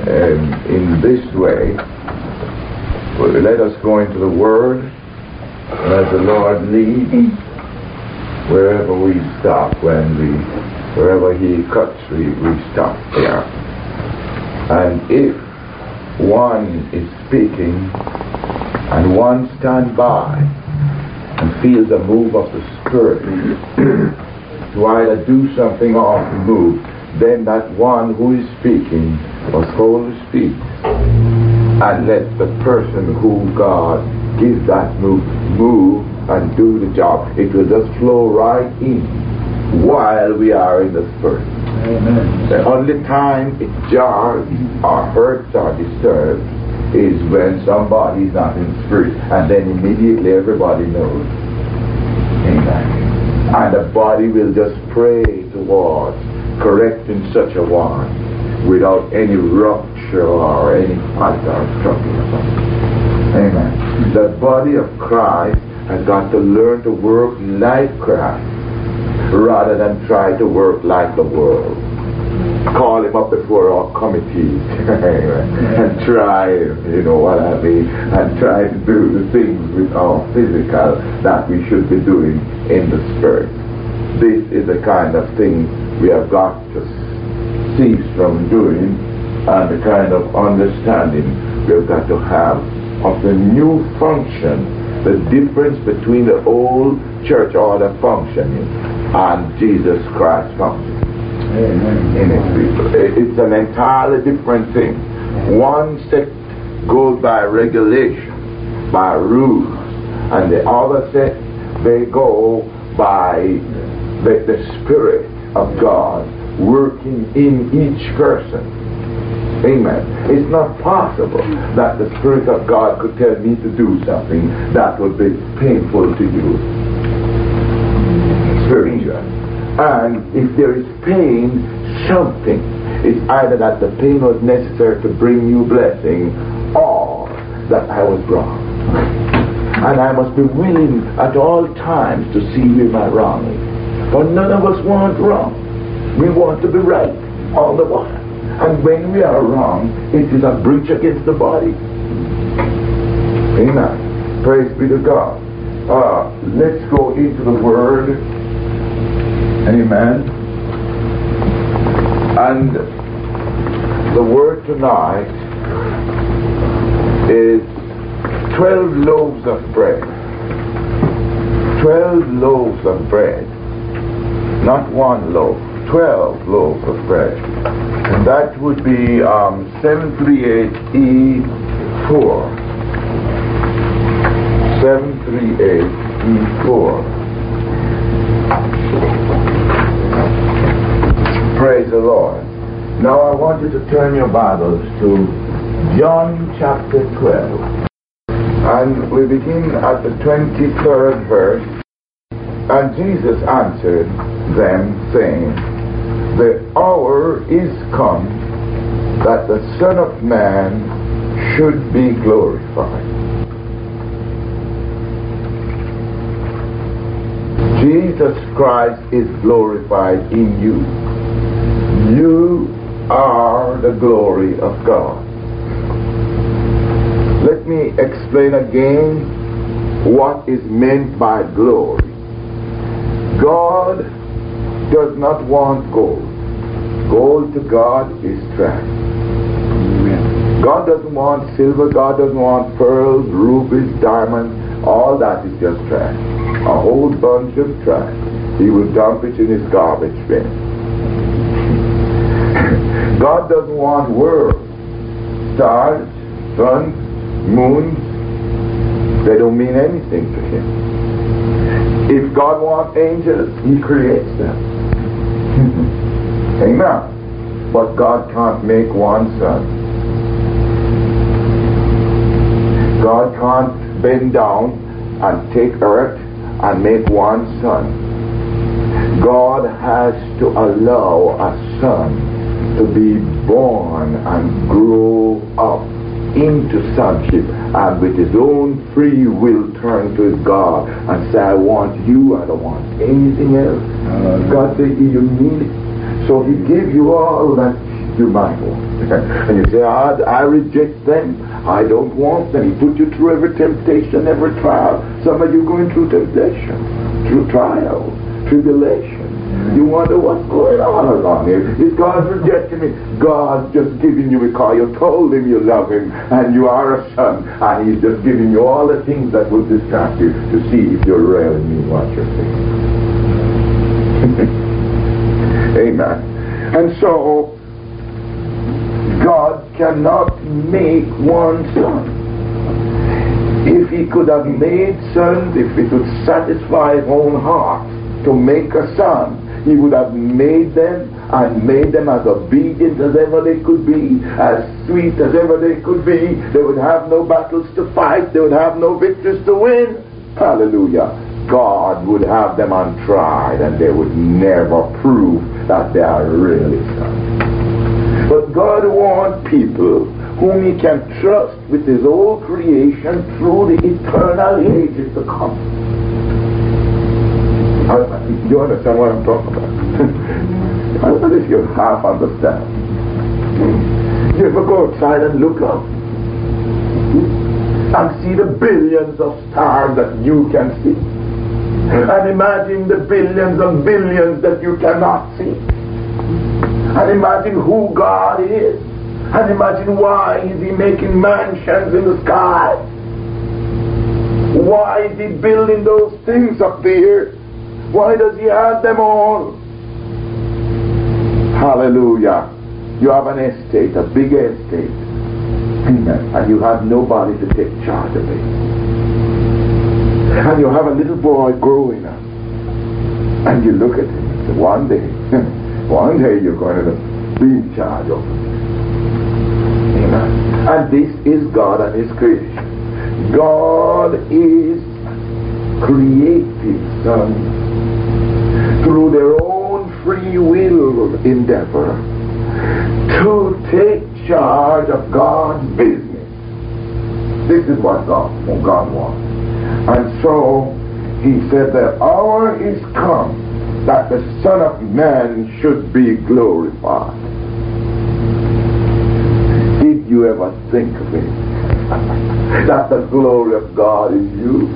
in this way. Let us go into the Word, and as the Lord leads, wherever we stop, wherever He cuts, we stop there. And if one is speaking, and one stand by and feels a move of the Spirit to either do something or to move, then that one who is speaking must hold his feet and let the person who God gives that move and do the job. It will just flow right in while we are in the Spirit. Amen. The only time it jars or hurts or disturbs is when somebody is not in Spirit, and then immediately everybody knows. Amen. And the body will just pray towards correcting such a one without any rupture or any fight or struggle or something. Amen. The body of Christ has got to learn to work like Christ rather than try to work like the world. Call him up before our committees and try, you know what I mean, and try to do the things with our physical that we should be doing in the Spirit. This is the kind of thing we have got to cease from doing, and the kind of understanding we have got to have of the new function, the difference between the old church order functioning and Jesus Christ's function. Amen. In His people. It's an entirely different thing. One sect goes by regulation, by rules, and the other sect, they go by the Spirit of God working in each person. Amen. It's not possible that the Spirit of God could tell me to do something that would be painful to you spiritually. And if there is pain, something, it's either that the pain was necessary to bring you blessing, or that I was wrong. And I must be willing at all times to see where I'm wrong. For none of us want wrong. We want to be right all the while. And when we are wrong, it is a breach against the body. Amen. Praise be to God. Let's go into the Word. Amen. And the Word tonight is 12 loaves of bread. 12 loaves of bread. Not one loaf. 12 loaves of bread. And that would be 738E4. 738E4. Praise the Lord. Now I want you to turn your Bibles to John chapter 12. And we begin at the 23rd verse. And Jesus answered them, saying, the hour is come that the Son of Man should be glorified. Jesus Christ is glorified in you. You are the glory of God. Let me explain again what is meant by glory. God does not want gold. Gold to God is trash. Amen. God doesn't want silver. God doesn't want pearls, rubies, diamonds. All that is just trash. A whole bunch of trash. He will dump it in his garbage bin. God doesn't want worlds, stars, suns, moons. They don't mean anything to him. If God wants angels, He creates them. Amen. But God can't make one sun. God can't bend down and take earth and make one sun. God has to allow a son to be born and grow up into sonship, and with his own free will turn to his God and say, I want you, I don't want anything else. God said, you need it. So He gave you all that You might want. And you say, I reject them. I don't want them. He put you through every temptation, every trial. Some of you going through temptation, through trial, tribulation. You wonder what's going on around here. Is God rejecting me? God's just giving you because you told him you love him and you are a son, and he's just giving you all the things that will distract you to see if you're really mean what you're saying. Amen. And so God cannot make one son. If he could have made sons, if it would satisfy his own heart to make a son, he would have made them and made them as obedient as ever they could be, as sweet as ever they could be. They would have no battles to fight. They would have no victories to win. Hallelujah. God would have them untried, and they would never prove that they are really sons. But God wants people whom he can trust with his whole creation through the eternal ages to come. You understand what I'm talking about? I don't know if you half understand. You ever go outside and look up and see the billions of stars that you can see, and imagine the billions and billions that you cannot see, and imagine who God is, and imagine why is he making mansions in the sky? Why is he building those things up there? Why does he have them all? Hallelujah. You have an estate, a big estate. Amen. And you have nobody to take charge of it. And you have a little boy growing up. And you look at him and say, one day you're going to be in charge of it. Amen. And this is God and his creation. God is creating sons through their own free will endeavor to take charge of God's business. This is what God wants. And so he said, the hour is come that the Son of Man should be glorified. Did you ever think of it? That the glory of God is you?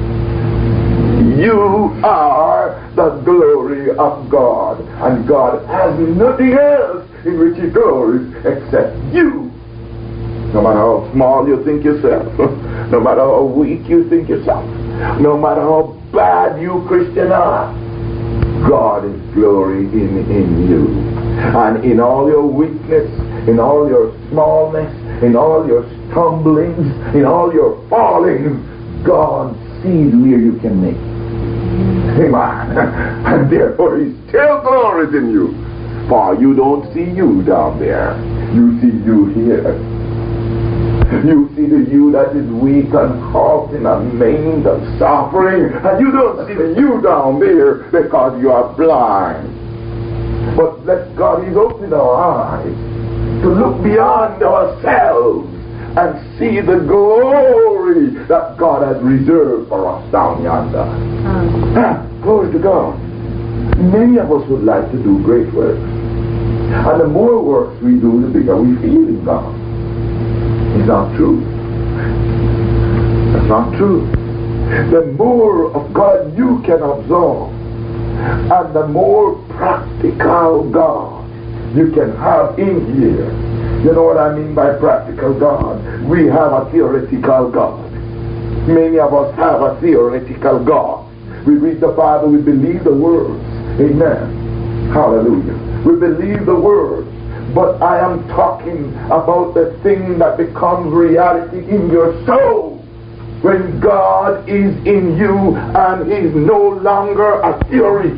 You are the glory of God, and God has nothing else in which he glories except you. No matter how small you think yourself, no matter how weak you think yourself, no matter how bad you Christian are, God is glory in you. And in all your weakness, in all your smallness, in all your stumblings, in all your fallings, God sees where you can make it. Amen. And therefore he still glories in you. For you don't see you down there. You see you here. You see the you that is weak and halting and maimed and suffering. And you don't see the you down there because you are blind. But let God is opening our eyes to look beyond ourselves and see the glory that God has reserved for us down yonder. Glory to God. Many of us would like to do great works. And the more works we do, the bigger we feel in God. It's not true. That's not true. The more of God you can absorb, and the more practical God you can have in here. You know what I mean by practical God? We have a theoretical God. Many of us have a theoretical God. We read the Bible, we believe the words. Amen. Hallelujah. We believe the words. But I am talking about the thing that becomes reality in your soul. When God is in you and is no longer a theory.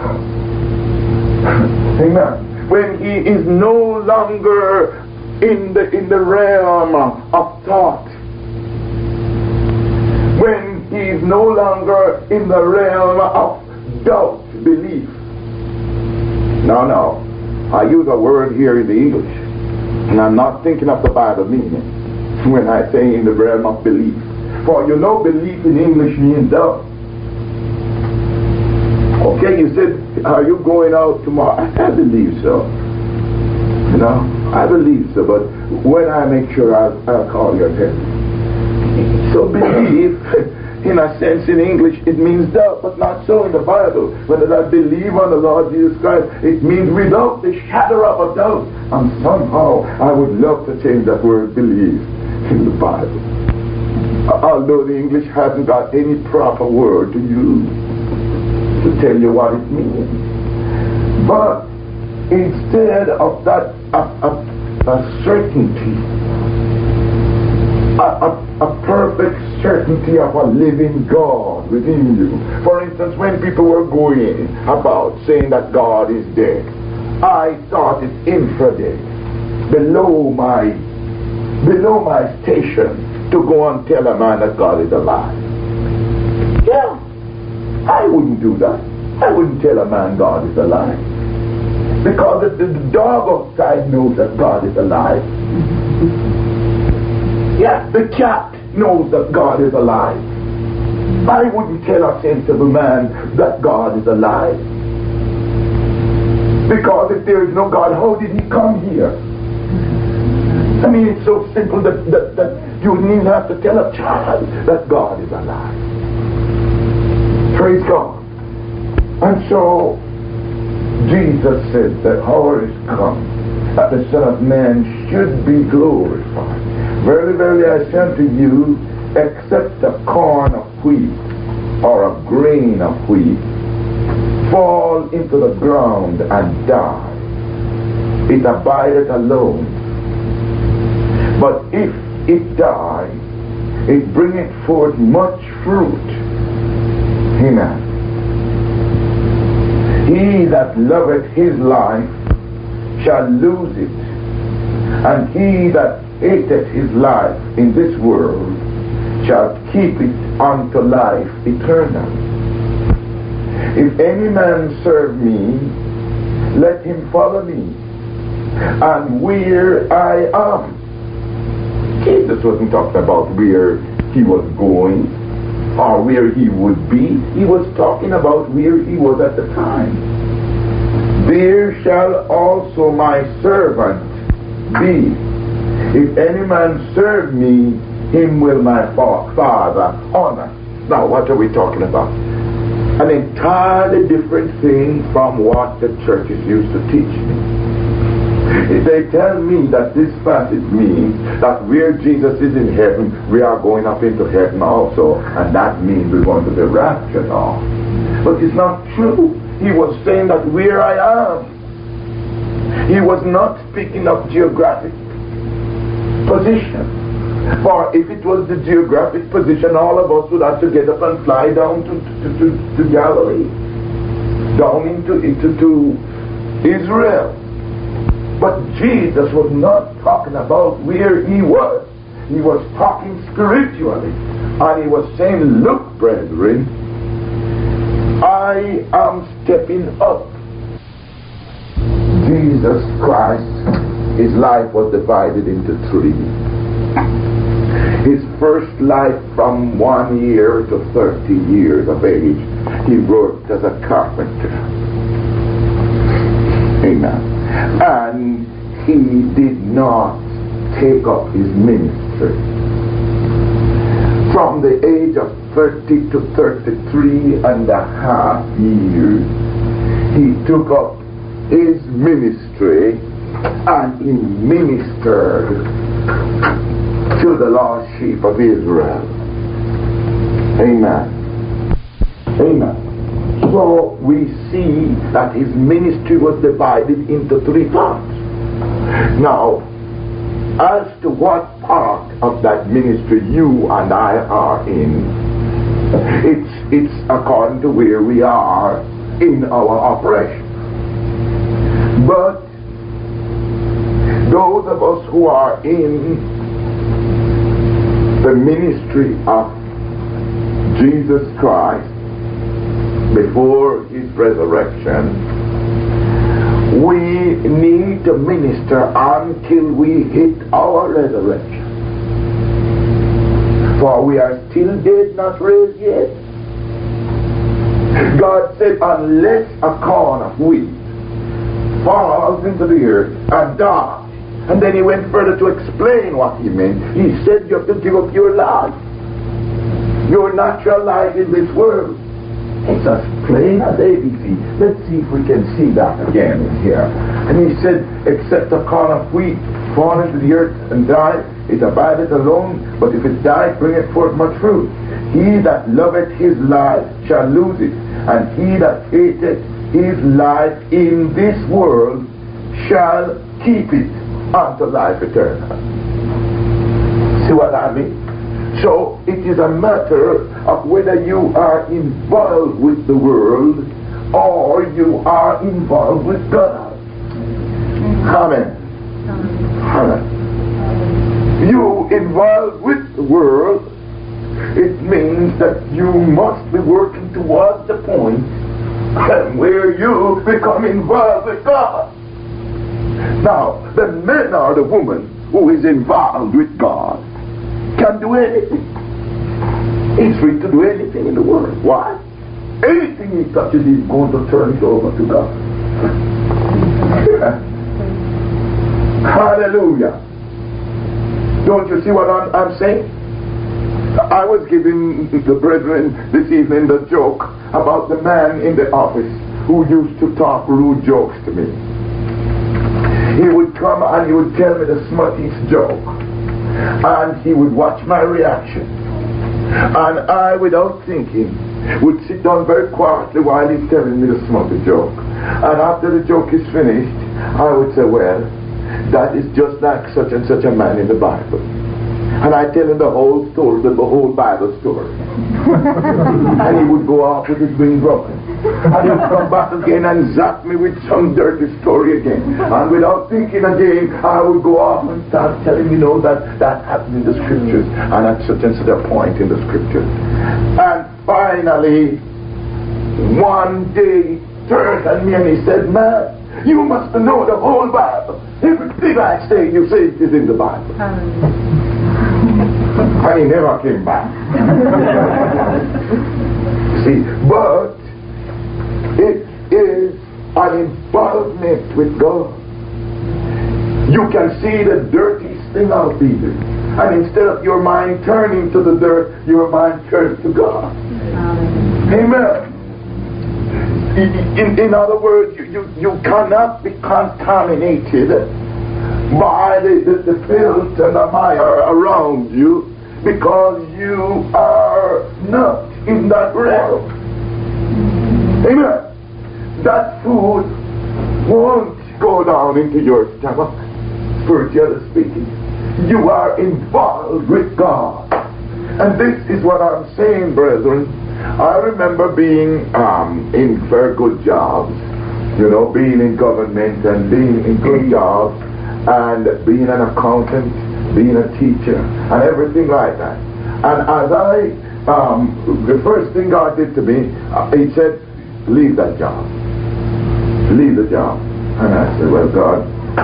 Amen. When he is no longer in the realm of thought. When he is no longer in the realm of doubt, belief. No. I use a word here in the English, and I'm not thinking of the Bible meaning when I say in the realm of belief. For you know belief in English means doubt. Okay, you said, are you going out tomorrow? I believe so. No, I believe so, but when I make sure, I'll call your attention. So believe, in a sense, in English, it means doubt, but not so in the Bible. When I believe on the Lord Jesus Christ, it means without the shadow of a doubt. And somehow, I would love to change that word believe in the Bible. Although the English hasn't got any proper word to use to tell you what it means. But instead of that, a certainty, a perfect certainty of a living God within you. For instance, when people were going about saying that God is dead, I thought it infra-dead, below my station, to go and tell a man that God is alive. Yeah, I wouldn't do that. I wouldn't tell a man God is alive. Because the dog outside knows that God is alive. Yeah, the cat knows that God is alive. I wouldn't tell a sensible man that God is alive. Because if there is no God, how did he come here? I mean, it's so simple that you wouldn't even have to tell a child that God is alive. Praise God. And so, Jesus said that hour is come that the Son of Man should be glorified. Verily, verily, I say unto you, except a corn of wheat or a grain of wheat fall into the ground and die, it abideth alone. But if it die, it bringeth forth much fruit. Amen. He that loveth his life shall lose it, and he that hateth his life in this world shall keep it unto life eternal. If any man serve me, let him follow me, and where I am. Jesus wasn't talking about where he was going or where he would be. He was talking about where he was at the time. There shall also my servant be. If any man serve me, him will my Father honor. Now, what are we talking about? An entirely different thing from what the churches used to teach me. They tell me that this passage means that where Jesus is in heaven, we are going up into heaven also, and that means we're going to be raptured off. But it's not true. He was saying that where I am. He was not speaking of geographic position. For if it was the geographic position, all of us would have to get up and fly down to Galilee, down into Israel. But Jesus was not talking about where he was. He was talking spiritually. And he was saying, look, brethren, I am stepping up. Jesus Christ, his life was divided into three. His first life, from 1 year to 30 years of age, he worked as a carpenter. Amen. And he did not take up his ministry. From the age of 30 to 33 and a half years, he took up his ministry and he ministered to the lost sheep of Israel. Amen. Amen. So we see that his ministry was divided into three parts. Now, as to what part of that ministry you and I are in, it's according to where we are in our operation. But those of us who are in the ministry of Jesus Christ before his resurrection, we need to minister until we hit our resurrection. For we are still dead, not raised yet. God said, unless a corn of wheat falls into the earth and die. And then he went further to explain what he meant. He said you have to give up your life, your natural life in this world. It's as plain as ABC. Let's see if we can see that again in here. And he said, except a corn of wheat fall into the earth and die, it abideth alone, but if it die, bringeth forth much fruit. He that loveth his life shall lose it, and he that hateth his life in this world shall keep it unto life eternal. See what I mean? So it is a matter of whether you are involved with the world or you are involved with God. Amen. Amen. You involved with the world, it means that you must be working towards the point where you become involved with God. Now, the man or the woman who is involved with God can do anything. He's free to do anything in the world. Why? Anything he touches, he's going to turn it over to God. Hallelujah. Don't you see what I'm saying? I was giving the brethren this evening the joke about the man in the office who used to talk rude jokes to me. He would come and he would tell me the smuttiest joke, and he would watch my reaction, and I, without thinking, would sit down very quietly while he's telling me the smutty joke, and after the joke is finished, I would say, well, that is just like such and such a man in the Bible. And I tell him the whole story, the whole Bible story. And he would go off with his wings broken. And he would come back again and zap me with some dirty story again. And without thinking again, I would go off and start telling that happened in the scriptures, and at such and such a point in the scriptures. And finally, one day he turned at me and he said, man, you must know the whole Bible. Everything I say, you say it is in the Bible. And he never came back. See, but it is an involvement with God. You can see the dirtiest thing out of people, and instead of your mind turning to the dirt, your mind turns to God. Amen. In other words, you cannot be contaminated by the filth and the mire around you, because you are not in that realm. Amen. That food won't go down into your stomach, spiritually speaking. You are involved with God. And this is what I'm saying, brethren. I remember being in very good jobs, being in government and being in good jobs, and being an accountant, being a teacher, and everything like that. And as the first thing God did to me, he said, leave that job. Leave the job. And I said, well, God,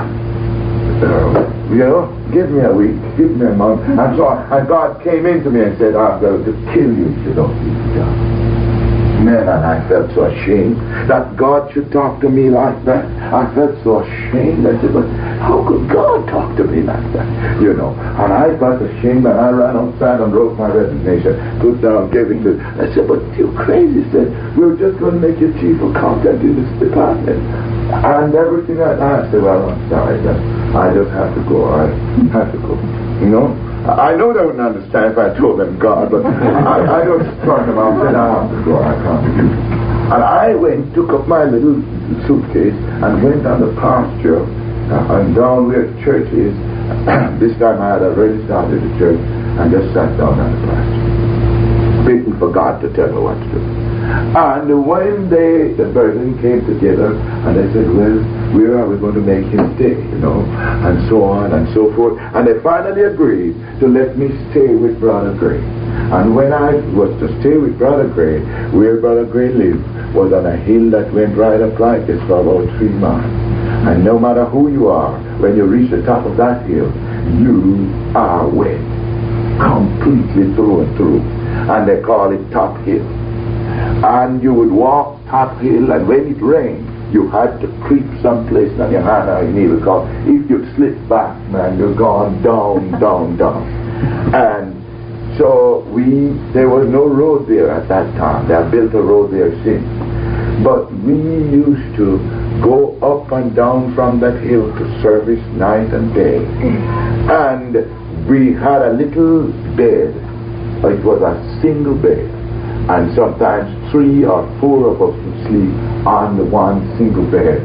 give me a week, give me a month. And God came into me and said, I'm going to kill you if you don't leave the job. Man, and I felt so ashamed that God should talk to me like that. I felt so ashamed. I said, but how could God talk to me like that? And I got ashamed, and I ran outside and wrote my resignation, put down, gave it to. I said, but you crazy. He said, we're just going to make you chief accountant in this department. And everything like that. I said, well, I'm sorry, I just have to go. I have to go. I know they wouldn't understand if I told them God, but I just turned them out and said, I have to go, I can't do it. And I took up my little suitcase and went on the pasture and down where the church is. This time I had already started the church and just sat down on the pasture, waiting for God to tell me what to do. And one day the brethren came together and they said, well, where are we going to make him stay, and so on and so forth. And they finally agreed to let me stay with Brother Gray. And when I was to stay with Brother Gray, where Brother Gray lived was on a hill that went right up like this for about 3 miles. And no matter who you are, when you reach the top of that hill, you are wet, completely through and through. And they call it Top Hill. And you would walk top hill, and when it rained, You had to creep someplace on your hand or your knee, because if you slip back, man, you're gone down, down, down. And so there was no road there at that time. They have built a road there since. But we used to go up and down from that hill to service night and day. And we had a little bed. It was a single bed. And sometimes 3 or 4 of us would sleep on the one single bed.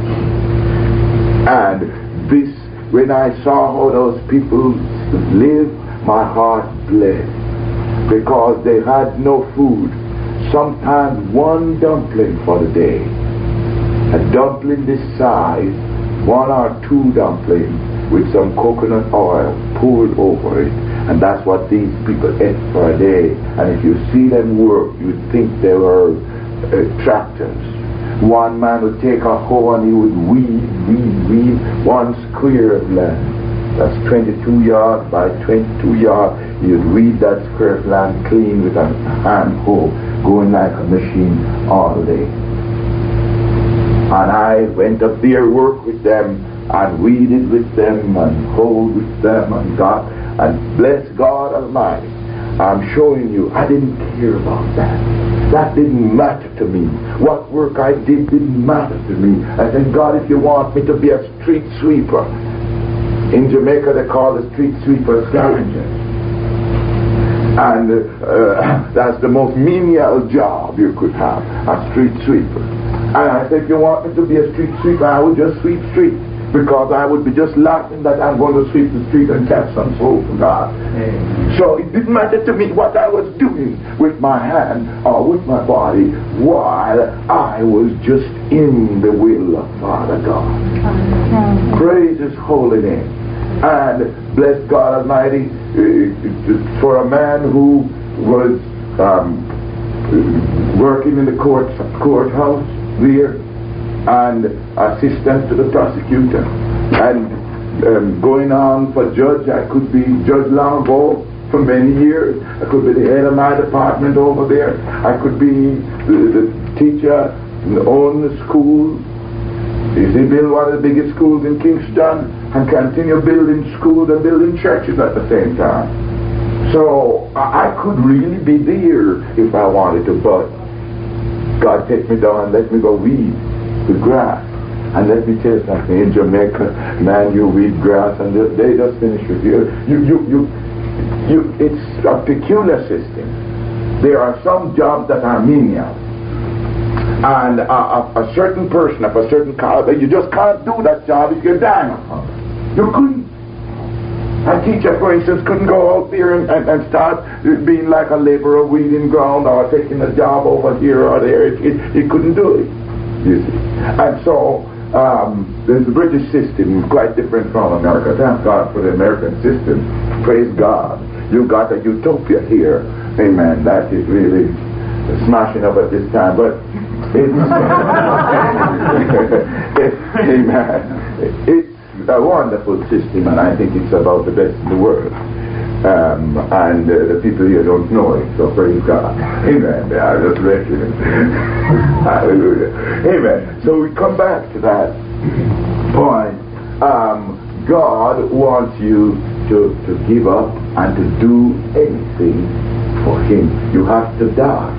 And when I saw how those people lived, my heart bled, because they had no food. Sometimes 1 dumpling for the day. A dumpling this size, 1 or 2 dumplings with some coconut oil poured over it. And that's what these people ate for a day. And if you see them work, you'd think they were tractors. One man would take a hoe and he would weed 1 square of land. That's 22 yards by 22 yards. You'd weed that square of land clean with a hand hoe, going like a machine all day. And I went up there, worked with them, and weeded with them, and hoed with them, and bless God Almighty. I'm showing you, I didn't care about that. That didn't matter to me. What work I did didn't matter to me. I said, God, if you want me to be a street sweeper. In Jamaica they call the street sweeper scavenger. And that's the most menial job you could have, a street sweeper. And I said, if you want me to be a street sweeper, I would just sweep streets, because I would be just laughing that I'm going to sweep the street and catch some soul for God. So it didn't matter to me what I was doing with my hand or with my body, while I was just in the will of Father God. Praise His holy name. And bless God Almighty, for a man who was working in the courthouse there, and assistant to the prosecutor, and going on for judge. I could be Judge Longbow for many years. I could be the head of my department over there. I could be the teacher and own the school. You see, build one of the biggest schools in Kingston and continue building schools and building churches at the same time. So I could really be there if I wanted to, but God take me down and let me go weed the grass. And let me tell you something, in Jamaica, man, you weed grass and they just finish with you. It's a peculiar system. There are some jobs that are menial. And a certain person of a certain caliber, you just can't do that job if you're dying of hunger. You couldn't. A teacher, for instance, couldn't go out there and start being like a laborer weeding ground or taking a job over here or there. He couldn't do it, you see. And so the British system is quite different from America. Thank God for the American system. Praise God. You got a utopia here. Amen. That is really smashing up at this time. But amen. It's a wonderful system, and I think it's about the best in the world. And the people here don't know it, so praise God. Amen. I just reckon it. Hallelujah. Amen. So we come back to that point. God wants you to give up and to do anything for Him. You have to die.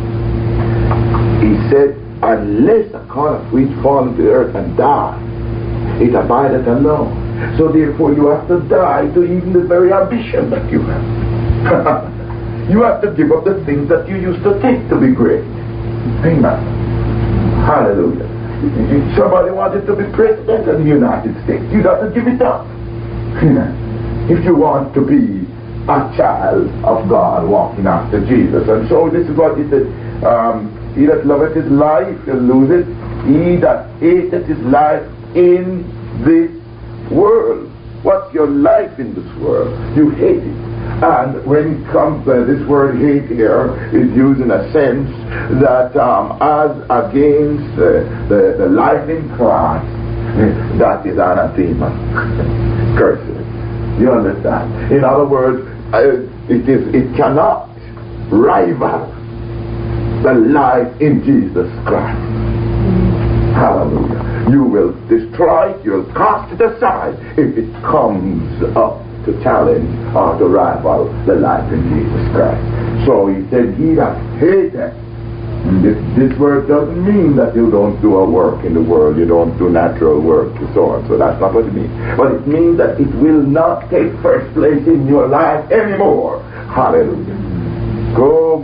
He said, unless a corn of wheat fall into the earth and die, it abideth alone. So therefore you have to die to even the very ambition that you have. You have to give up the things that you used to think to be great. Amen. Hallelujah. If somebody wanted to be president of the United States, you have to give it up. If you want to be a child of God walking after Jesus. And so this is what he said. He that loveth his life will lose it. He that hateth his life in this world. What's your life in this world? You hate it. And when it comes, this word hate here is used in a sense that as against the life in Christ, that is anathema. Curses. You understand? In other words, it cannot rival the life in Jesus Christ. Hallelujah. You will destroy it, you'll cast it aside if it comes up to challenge or to rival the life in Jesus Christ. So he said, he that hateth. This word doesn't mean that you don't do a work in the world, you don't do natural work and so on. So that's not what it means. But it means that it will not take first place in your life anymore. Hallelujah. Go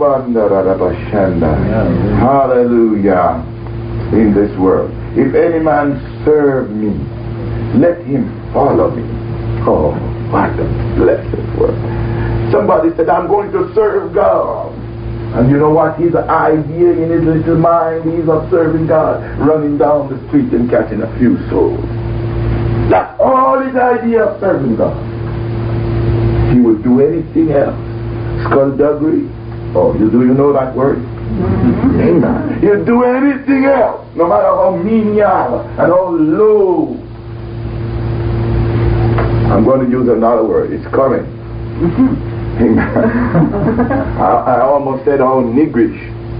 hallelujah. In this world. If any man serve me, let him follow me. Oh, what a blessed word. Somebody said, I'm going to serve God. And you know what? His idea in his little mind, he's of serving God, running down the street and catching a few souls. That's all his idea of serving God. He would do anything else. Skullduggery. Oh, you know that word? Mm-hmm. Amen. He'll do anything else, no matter how mean you are and how low. I'm going to use another word. It's coming. Amen. I almost said how niggerish.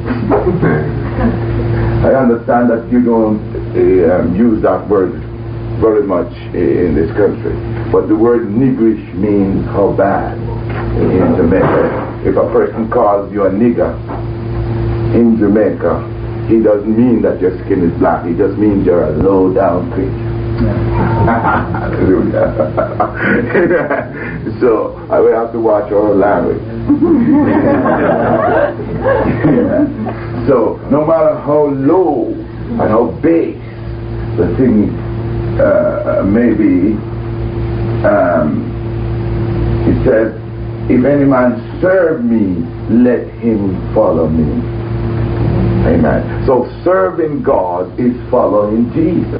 I understand that you don't use that word very much in this country, but the word niggerish means how bad in Jamaica. If a person calls you a nigger in Jamaica, he doesn't mean that your skin is black. He just means you're a low down creature. Hallelujah. So I will have to watch our language. So no matter how low and how base the thing may be, it says, if any man serve me, let him follow me. Amen. So serving God is following Jesus.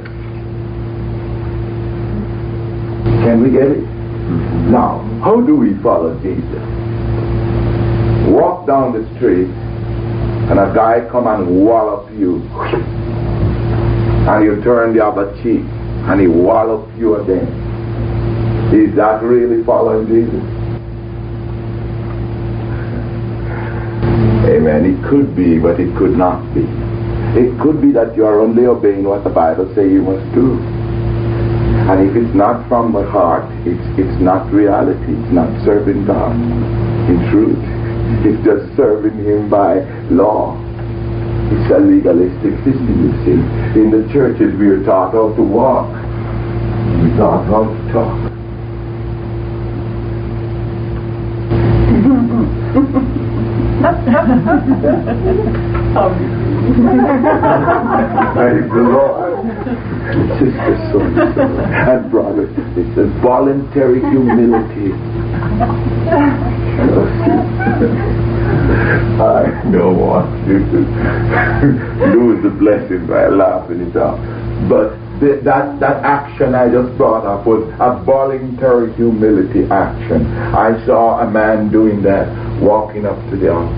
Can we get it? Now, how do we follow Jesus? Walk down the street and a guy come and wallop you, and you turn the other cheek and he wallop you again. Is that really following Jesus? Amen. It could be, but it could not be. It could be that you are only obeying what the Bible says you must do. And if it's not from the heart, it's not reality. It's not serving God in truth. It's just serving Him by law. It's a legalistic system, you see. In the churches we are taught how to walk. We're taught how to talk. Praise the Lord. Sisters and brothers, it's a voluntary humility. I don't want to lose the blessing by laughing it out. But that action I just brought up was a voluntary humility action. I saw a man doing that, walking up to the altar.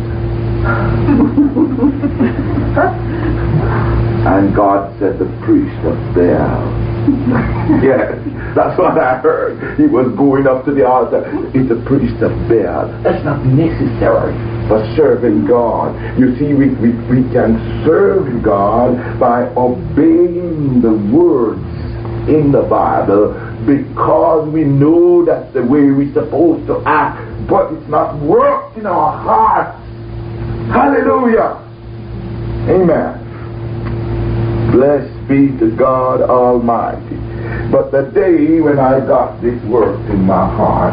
And God said, the priest of Baal. Yes, that's what I heard. He was going up to the altar. It's the priest of Baal. That's not necessary for serving God. You see, we can serve God by obeying the words in the Bible because we know that's the way we're supposed to act, but it's not worked in our hearts. Hallelujah. Amen. Blessed be to God Almighty. But the day when I got this work in my heart,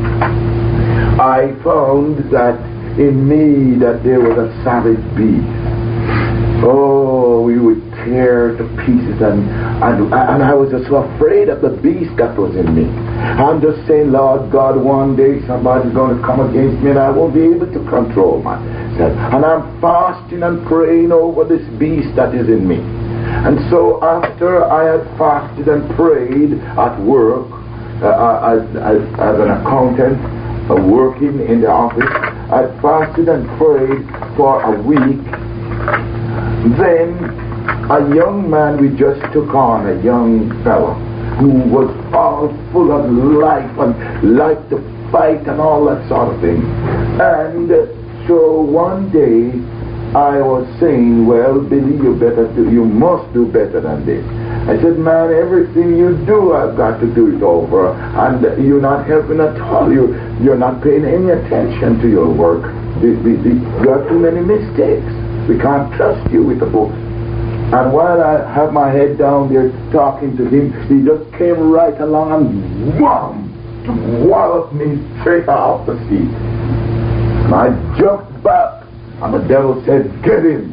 I found that in me that there was a savage beast. Oh, we would tear to pieces, and I was just so afraid of the beast that was in me. I'm just saying, Lord God, one day somebody's going to come against me and I won't be able to control myself. And I'm fasting and praying over this beast that is in me. And so after I had fasted and prayed at work, as an accountant, working in the office, I fasted and prayed for a week. Then a young man we just took on, a young fellow, who was all full of life and liked to fight and all that sort of thing. And so one day I was saying, well, Billy, you must do better than this. I said, man, everything you do, I've got to do it over. And you're not helping at all. You're not paying any attention to your work. You have too many mistakes. We can't trust you with the books. And while I have my head down there talking to him, he just came right along and wham! Walloped me straight off the seat. And I jumped back, and the devil said, get him.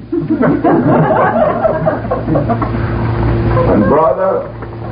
And brother,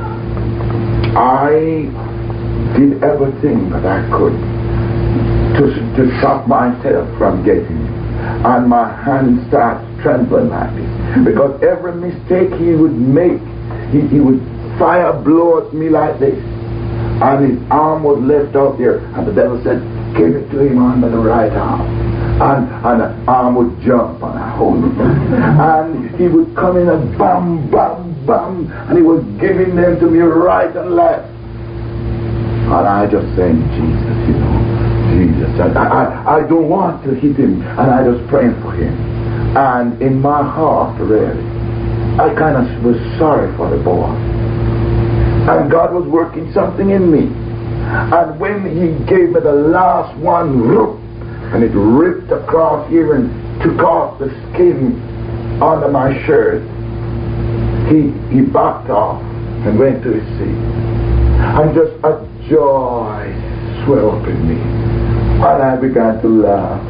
I did everything that I could to stop myself from getting him. And my hand starts trembling like this. Because every mistake he would make, he would fire a blow at me like this. And his arm was left out there. And the devil said, give it to him under the right arm. And the arm would jump and I hold it. And he would come in and bam, bam, bam. And he was giving them to me right and left. And I just saying, Jesus, Jesus. And I don't want to hit him. And I just praying for him. And in my heart, really, I kind of was sorry for the boy. And God was working something in me. And when he gave me the last one, and it ripped across here and took off the skin under my shirt, he backed off and went to his seat. And just a joy swelled up in me. And I began to laugh.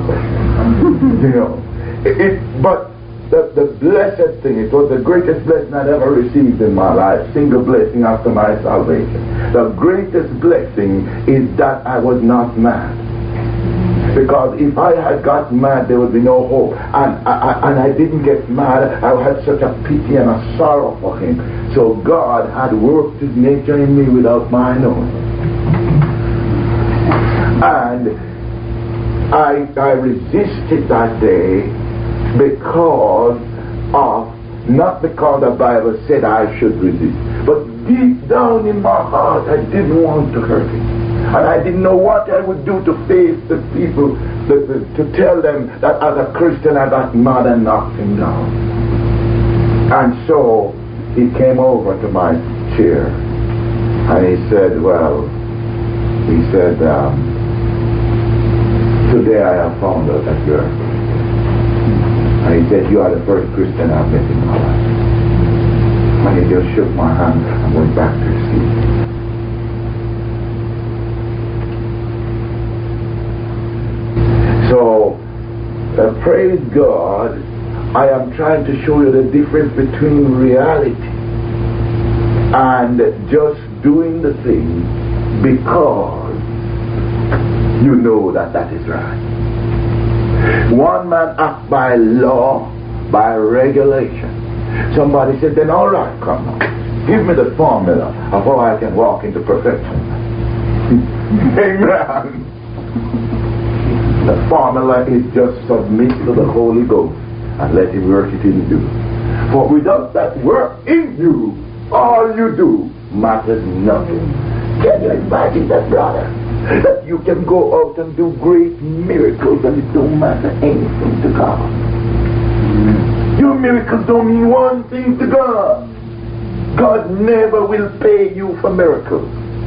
But the blessed thing, it was the greatest blessing I'd ever received in my life, single blessing after my salvation. The greatest blessing is that I was not mad. Because if I had got mad, there would be no hope. And I didn't get mad. I had such a pity and a sorrow for him. So God had worked his nature in me without my knowing. And I resisted that day because of, not because the Bible said I should resist, but deep down in my heart I didn't want to hurt him. And I didn't know what I would do to face the people, to tell them that as a Christian I got mad and knocked him down. And so he came over to my chair and he said, today I have found out that you're, and he said, you are the first Christian I've met in my life. And he just shook my hand and went back to his seat. So, praise God, I am trying to show you the difference between reality and just doing the thing because you know that that is right. One man acts by law, by regulation. Somebody said, then all right, come on. Give me the formula of how I can walk into perfection. Amen. The formula is just submit to the Holy Ghost and let him work it in you. For without that work in you, all you do matters nothing. Can you imagine that, brother? That you can go out and do great miracles and it don't matter anything to God. Your miracles don't mean one thing to God. God never will pay you for miracles.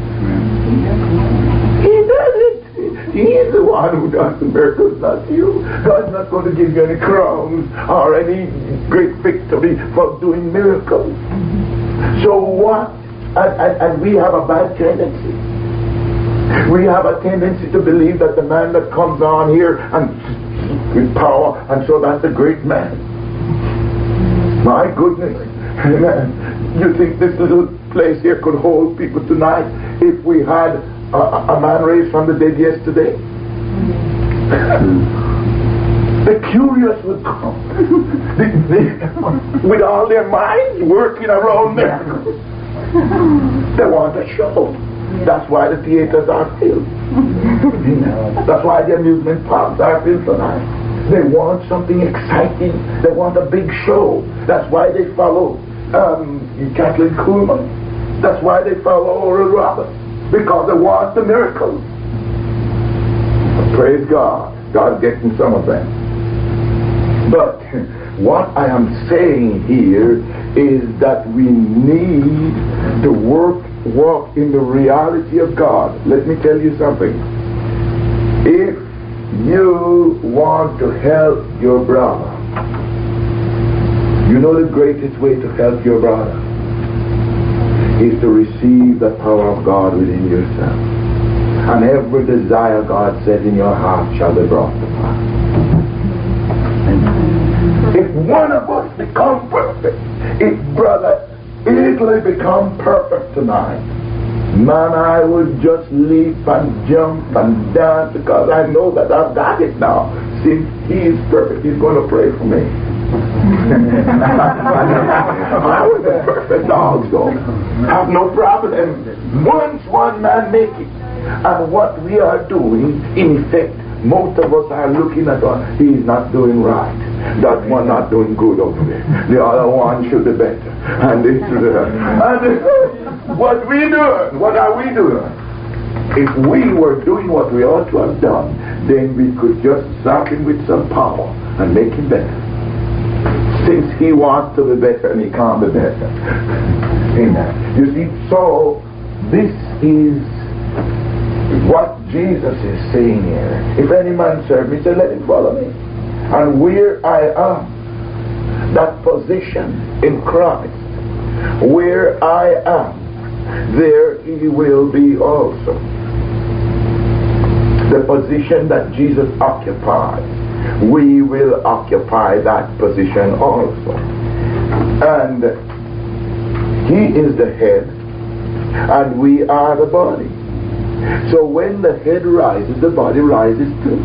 He does it. He is the one who does the miracles, not you. God's not going to give you any crowns or any great victory for doing miracles. So what? And we have a bad tendency. We have a tendency to believe that the man that comes on here and with power, and so that's a great man. My goodness. Amen. You think this little place here could hold people tonight if we had a man raised from the dead yesterday? The curious would come with all their minds working around them. They want a show. That's why the theaters are filled. That's why the amusement parks are filled tonight. They want something exciting. They want a big show. That's why they follow Kathleen Kuhlman. That's why they follow Oral Roberts. Because they want the miracles. But praise God. God's getting some of them. But what I am saying here is that we need to walk in the reality of God. Let me tell you something. If you want to help your brother, you know the greatest way to help your brother is to receive the power of God within yourself. And every desire God said in your heart shall be brought to pass. If one of us become perfect, if Brother Eagley become perfect tonight, man, I would just leap and jump and dance because I know that I've got it now. Since he is perfect, he's going to pray for me. I was a perfect also. Have no problem. Once one man make it. And what we are doing, in effect, most of us are looking at he is not doing right. That one not doing good over there. The other one should be better. And this and what we doing? What are we doing? If we were doing what we ought to have done, then we could just zap him with some power and make him better. Since he wants to be better and he can't be better. Amen. You see, so this is what Jesus is saying here. If any man serve me, say, let him follow me. And where I am, that position in Christ, where I am, there he will be also. The position that Jesus occupied, we will occupy that position also. And he is the head, and we are the body. So when the head rises, the body rises too.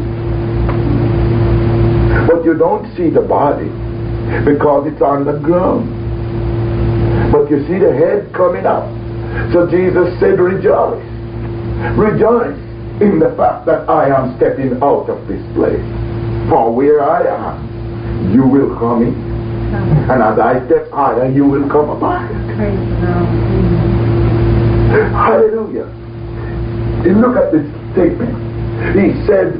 But you don't see the body because it's on the ground. But you see the head coming up. So Jesus said, rejoice. Rejoice in the fact that I am stepping out of this place. For where I am, you will come in. And as I step higher, you will come up higher. Hallelujah. Look at this statement. He said,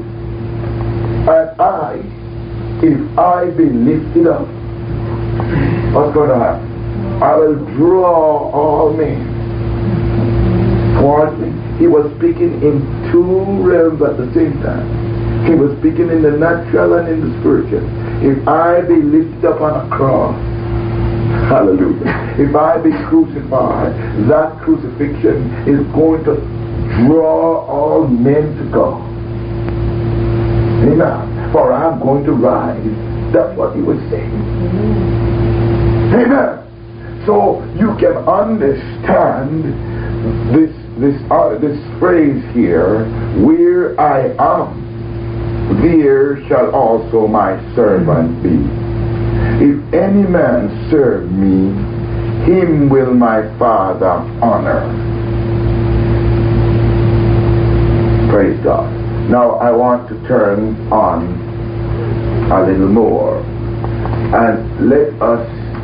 and if I be lifted up, what's going to happen? I will draw all men towards me. He was speaking in two realms at the same time. He was speaking in the natural and in the spiritual. If I be lifted up on a cross, hallelujah, if I be crucified, that crucifixion is going to draw all men to God. Amen. For I'm going to rise. That's what he was saying. Amen. So you can understand this phrase here, where I am, there shall also my servant be. If any man serve me, him will my Father honor. Praise God. Now I want to turn on a little more and let us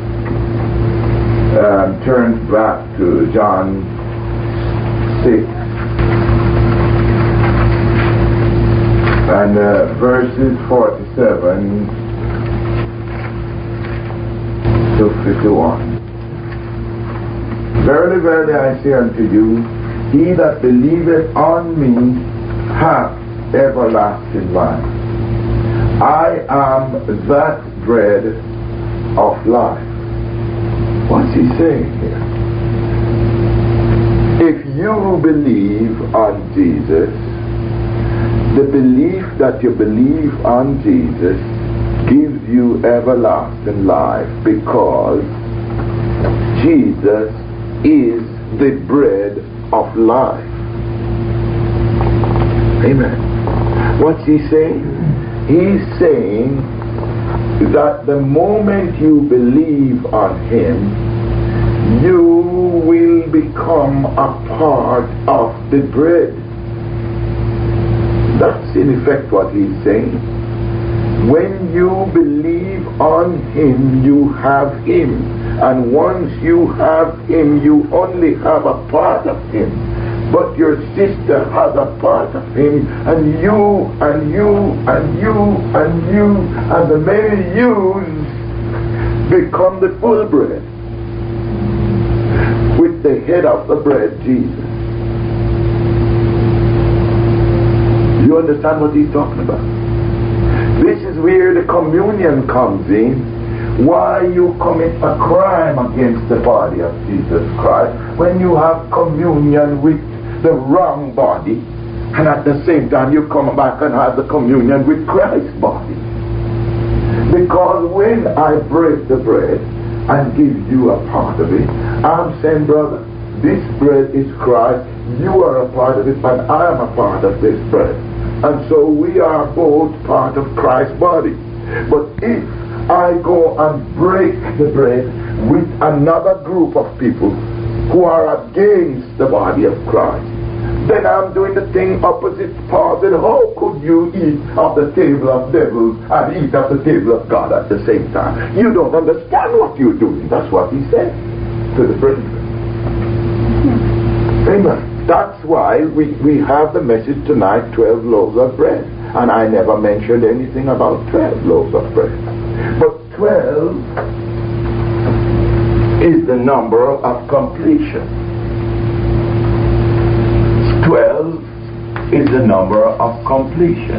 turn back to John 6 and verses 47 to 51. Verily, verily, I say unto you, he that believeth on me hath everlasting life. I am that bread of life. What's he saying here? If you believe on Jesus, the belief that you believe on Jesus gives you everlasting life, because Jesus is the bread of life. Amen. What's he saying? He's saying that the moment you believe on him, you will become a part of the bread. That's in effect what he's saying. When you believe on him, you have him. And once you have him, you only have a part of him. but your sister has a part of him, and you, and you, and you, and you, and the many yous become the full bread, with the head of the bread, Jesus. You understand what he's talking about? This is where the communion comes in. Why you commit a crime against the body of Jesus Christ when you have communion with the wrong body, and at the same time you come back and have the communion with Christ's body? Because when I break the bread and give you a part of it, I'm saying, brother, this bread is Christ, you are a part of it, and I am a part of this bread. And so we are both part of Christ's body. But if I go and break the bread with another group of people who are against the body of Christ, then I'm doing the thing opposite Paul said. How could you eat of the table of devils and eat of the table of God at the same time? You don't understand what you're doing. That's what he said to the brethren. Amen. That's why we have the message tonight, 12 loaves of bread. And I never mentioned anything about 12 loaves of bread. But 12 is the number of completion. 12 is the number of completion.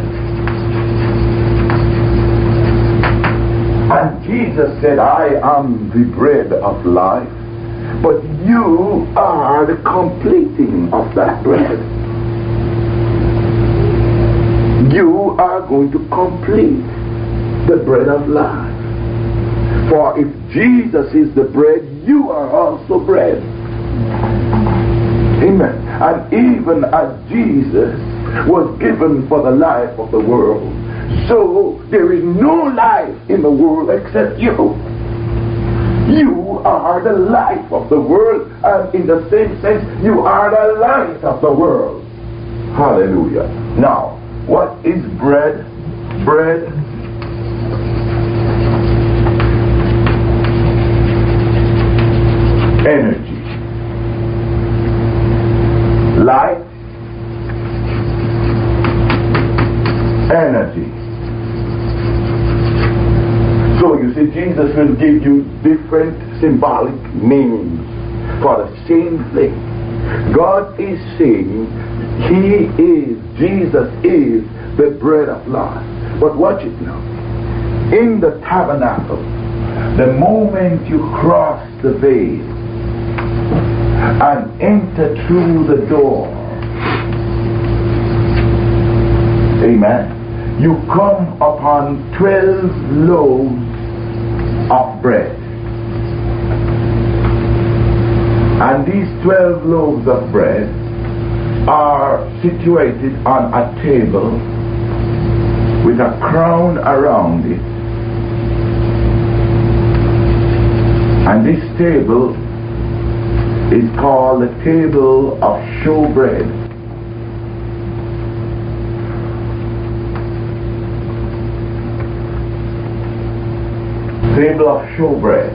And Jesus said, I am the bread of life, but you are the completing of that bread. You are going to complete the bread of life. For if Jesus is the bread, you are also bread. Amen. And even as Jesus was given for the life of the world, so there is no life in the world except you. You are the life of the world, and in the same sense, you are the light of the world. Hallelujah. Now, what is bread? Bread energy, light, energy. So you see, Jesus will give you different symbolic names for the same thing. God is saying Jesus is the bread of life. But watch it now. In the tabernacle, the moment you cross the veil and enter through the door, amen, you come upon 12 loaves of bread. And these 12 loaves of bread are situated on a table with a crown around it. And this table is called the table of showbread. Table of showbread.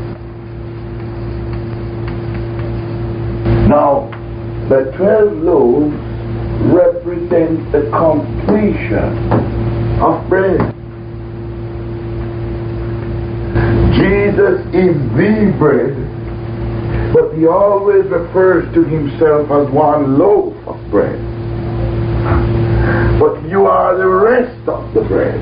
Now, the 12 loaves represent the completion of bread. Jesus is the bread, but he always refers to himself as one loaf of bread. But you are the rest of the bread.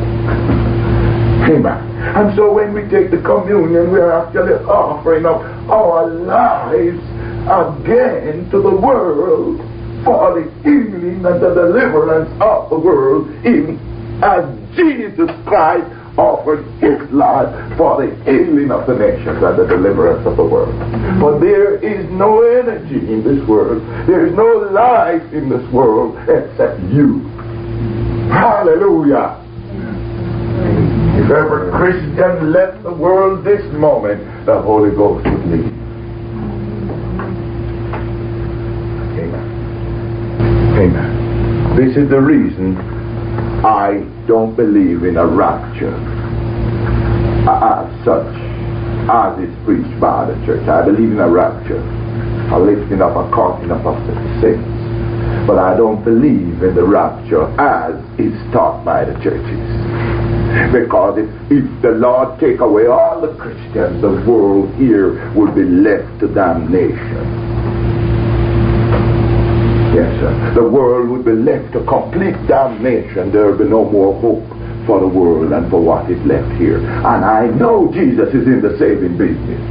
Amen. And so when we take the communion, we are actually offering up our lives again to the world for the healing and the deliverance of the world, even as Jesus Christ offered his life for the healing of the nations and the deliverance of the world. But there is no energy in this world. There is no life in this world except you. Hallelujah. If every Christian left the world this moment, the Holy Ghost would leave. Amen. Amen. This is the reason I don't believe in a rapture as such as is preached by the church. I believe in a rapture, a lifting up, a cutting up of the saints. But I don't believe in the rapture as is taught by the churches. Because if the Lord take away all the Christians, the world here will be left to damnation. Yes, sir. The world would be left to complete damnation. There will be no more hope for the world and for what is left here. And I know Jesus is in the saving business.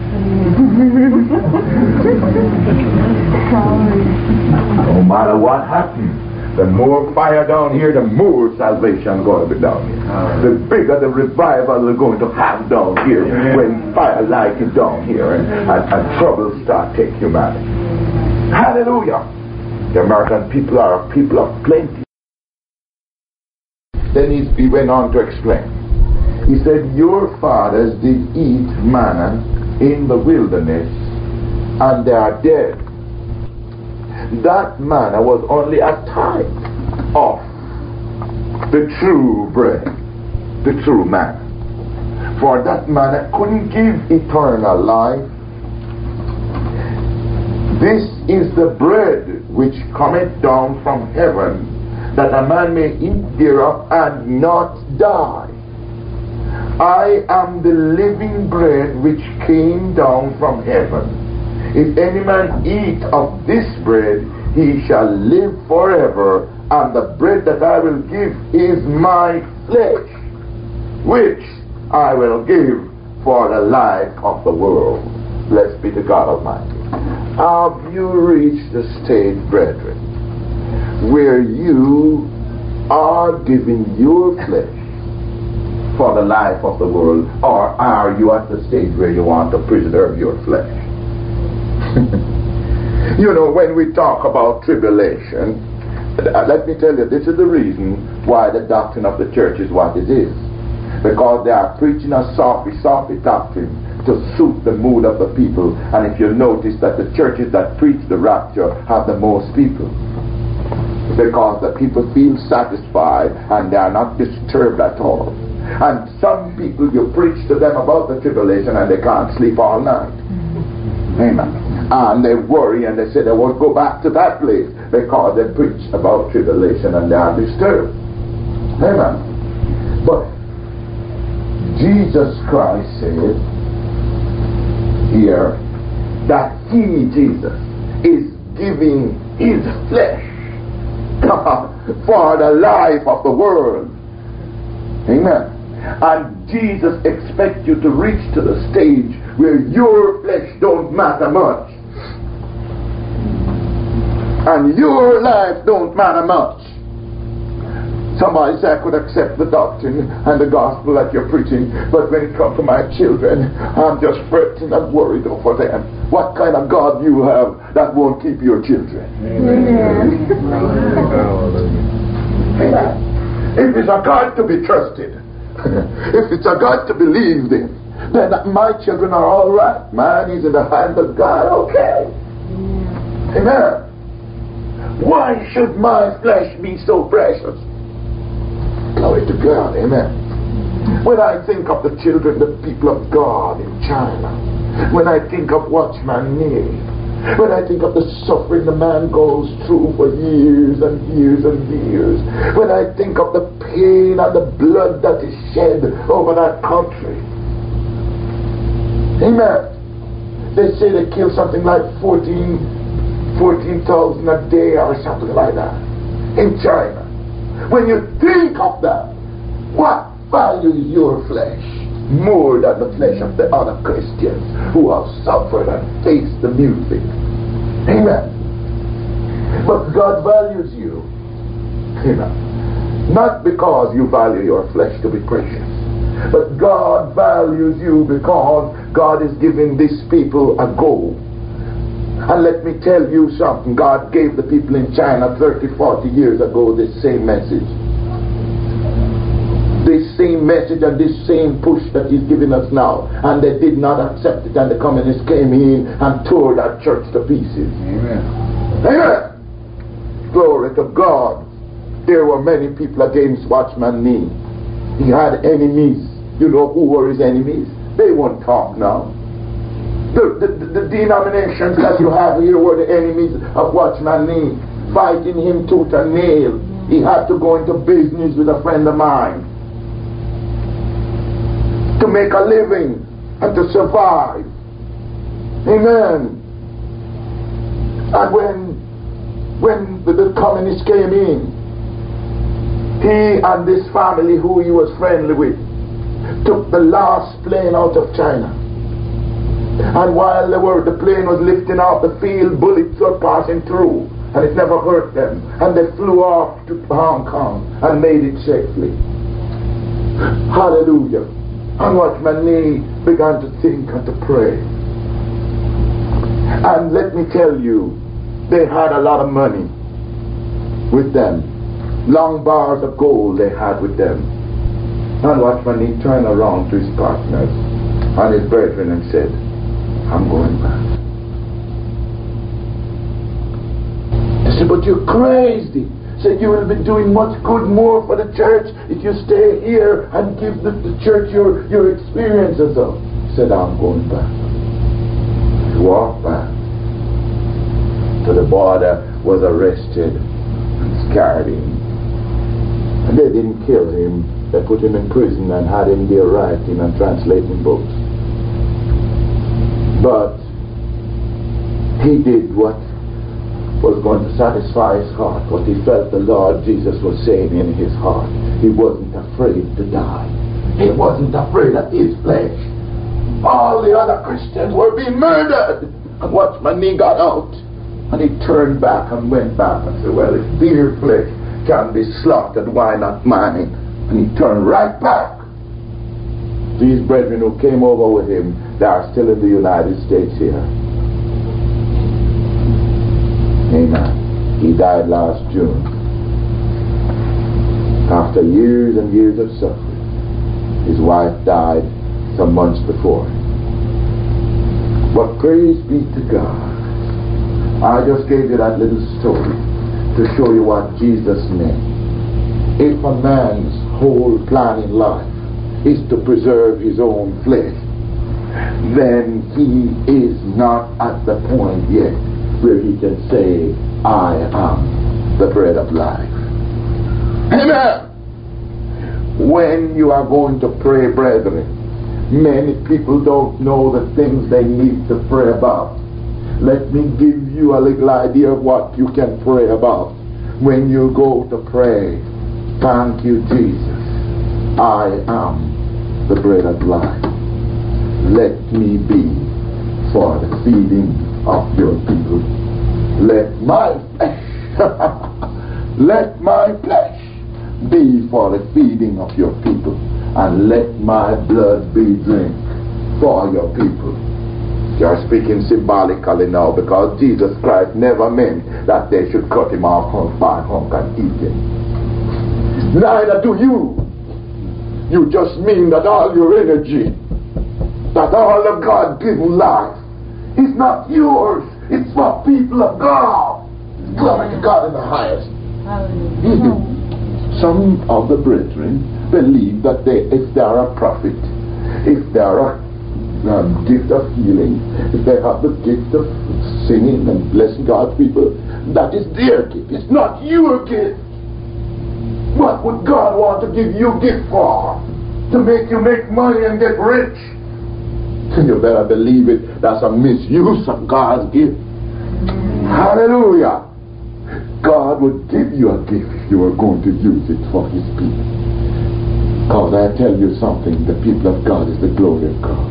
No matter what happens, the more fire down here, the more salvation is going to be down here. The bigger the revival we're going to have down here when fire light is down here and trouble start take humanity. Hallelujah. The American people are a people of plenty. Then he went on to explain. He said, your fathers did eat manna in the wilderness and they are dead. That manna was only a type of the true bread, the true manna. For that manna couldn't give eternal life. This is the bread which cometh down from heaven, that a man may eat thereof and not die. I am the living bread which came down from heaven. If any man eat of this bread, he shall live forever, and the bread that I will give is my flesh, which I will give for the life of the world. Blessed be to God Almighty. Have you reached the stage, brethren, where you are giving your flesh for the life of the world, or are you at the stage where you want to preserve your flesh? You know, when we talk about tribulation, let me tell you, this is the reason why the doctrine of the church is what it is. Because they are preaching a softly doctrine to suit the mood of the people. And if you notice that the churches that preach the rapture have the most people, because the people feel satisfied and they are not disturbed at all. And some people, you preach to them about the tribulation and they can't sleep all night. Amen. And they worry and they say they won't go back to that place because they preach about tribulation and they are disturbed. Amen. But Jesus Christ said here that he, Jesus, is giving his flesh for the life of the world. Amen. And Jesus expects you to reach to the stage where your flesh don't matter much and your life don't matter much. Somebody said I could accept the doctrine and the gospel that you're preaching, but when it comes to my children, I'm just fretting and worried over them. What kind of God you have that won't keep your children? Amen. Amen. If it's a God to be trusted, if it's a God to believe in, then my children are all right. Man is in the hands of God. Okay. Amen. Why should my flesh be so precious? Glory to God. Amen. When I think of the children, the people of God in China, when I think of Watchman Nee, when I think of the suffering the man goes through for years and years and years, when I think of the pain and the blood that is shed over that country. Amen. They say they kill something like 14,000 a day or something like that in China. When you think of that, what values your flesh more than the flesh of the other Christians who have suffered and faced the music? Amen. But God values you. Amen. Not because you value your flesh to be precious, but God values you because God is giving these people a goal. And let me tell you something. God gave the people in China 30, 40 years ago this same message. This same message and this same push that he's giving us now. And they did not accept it, and the communists came in and tore that church to pieces. Amen. Amen. Glory to God. There were many people against Watchman Nee. He had enemies. You know who were his enemies? They won't talk now. The denominations that you have here were the enemies of Watchman Nee. fighting him tooth and nail. He had to go into business with a friend of mine to make a living and to survive. Amen. And when the communists came in, he and this family who he was friendly with took the last plane out of China. And while the plane was lifting off the field, bullets were passing through, and it never hurt them. And they flew off to Hong Kong and made it safely. Hallelujah. And Watchman Nee began to think and to pray. And let me tell you, they had a lot of money with them. Long bars of gold they had with them. And Watchman Nee turned around to his partners and his brethren and said, I'm going back. They said, but you're crazy. Said, you will be doing much good more for the church if you stay here and give the church your experiences of. He said, I'm going back. He walked back to the border, was arrested and scarred him. And they didn't kill him. They put him in prison and had him there writing and translating books. But he did what was going to satisfy his heart, what he felt the Lord Jesus was saying in his heart. He wasn't afraid to die. He wasn't afraid of his flesh. All the other Christians were being murdered. And Watchman Nee got out. And he turned back and went back and said, well, if dear flesh can be slaughtered, why not mine? And he turned right back. These brethren who came over with him, they are still in the United States here. Amen. He died last June. After years and years of suffering. His wife died some months before. But praise be to God. I just gave you that little story to show you what Jesus meant. If a man's whole plan in life is to preserve his own flesh, then he is not at the point yet where he can say, I am the bread of life. Amen. When you are going to pray, brethren, many people don't know the things they need to pray about. Let me give you a little idea of what you can pray about. When you go to pray, thank you, Jesus. I am the bread of life. Let me be for the feeding of your people. Let my flesh be for the feeding of your people, and let my blood be drink for your people. You're speaking symbolically now, because Jesus Christ never meant that they should cut him off by hunk and eat him. Neither do you. You just mean that all your energy, that all of God-given life is not yours. It's for people of God. Glory to God in the highest. Some of the brethren believe that if they are a prophet, if they are a gift of healing, if they have the gift of singing and blessing God's people, that is their gift. It's not your gift. What would God want to give you a gift for? To make you make money and get rich? You better believe it. That's a misuse of God's gift. Hallelujah. God would give you a gift if you were going to use it for his people. Because I tell you something, the people of God is the glory of God.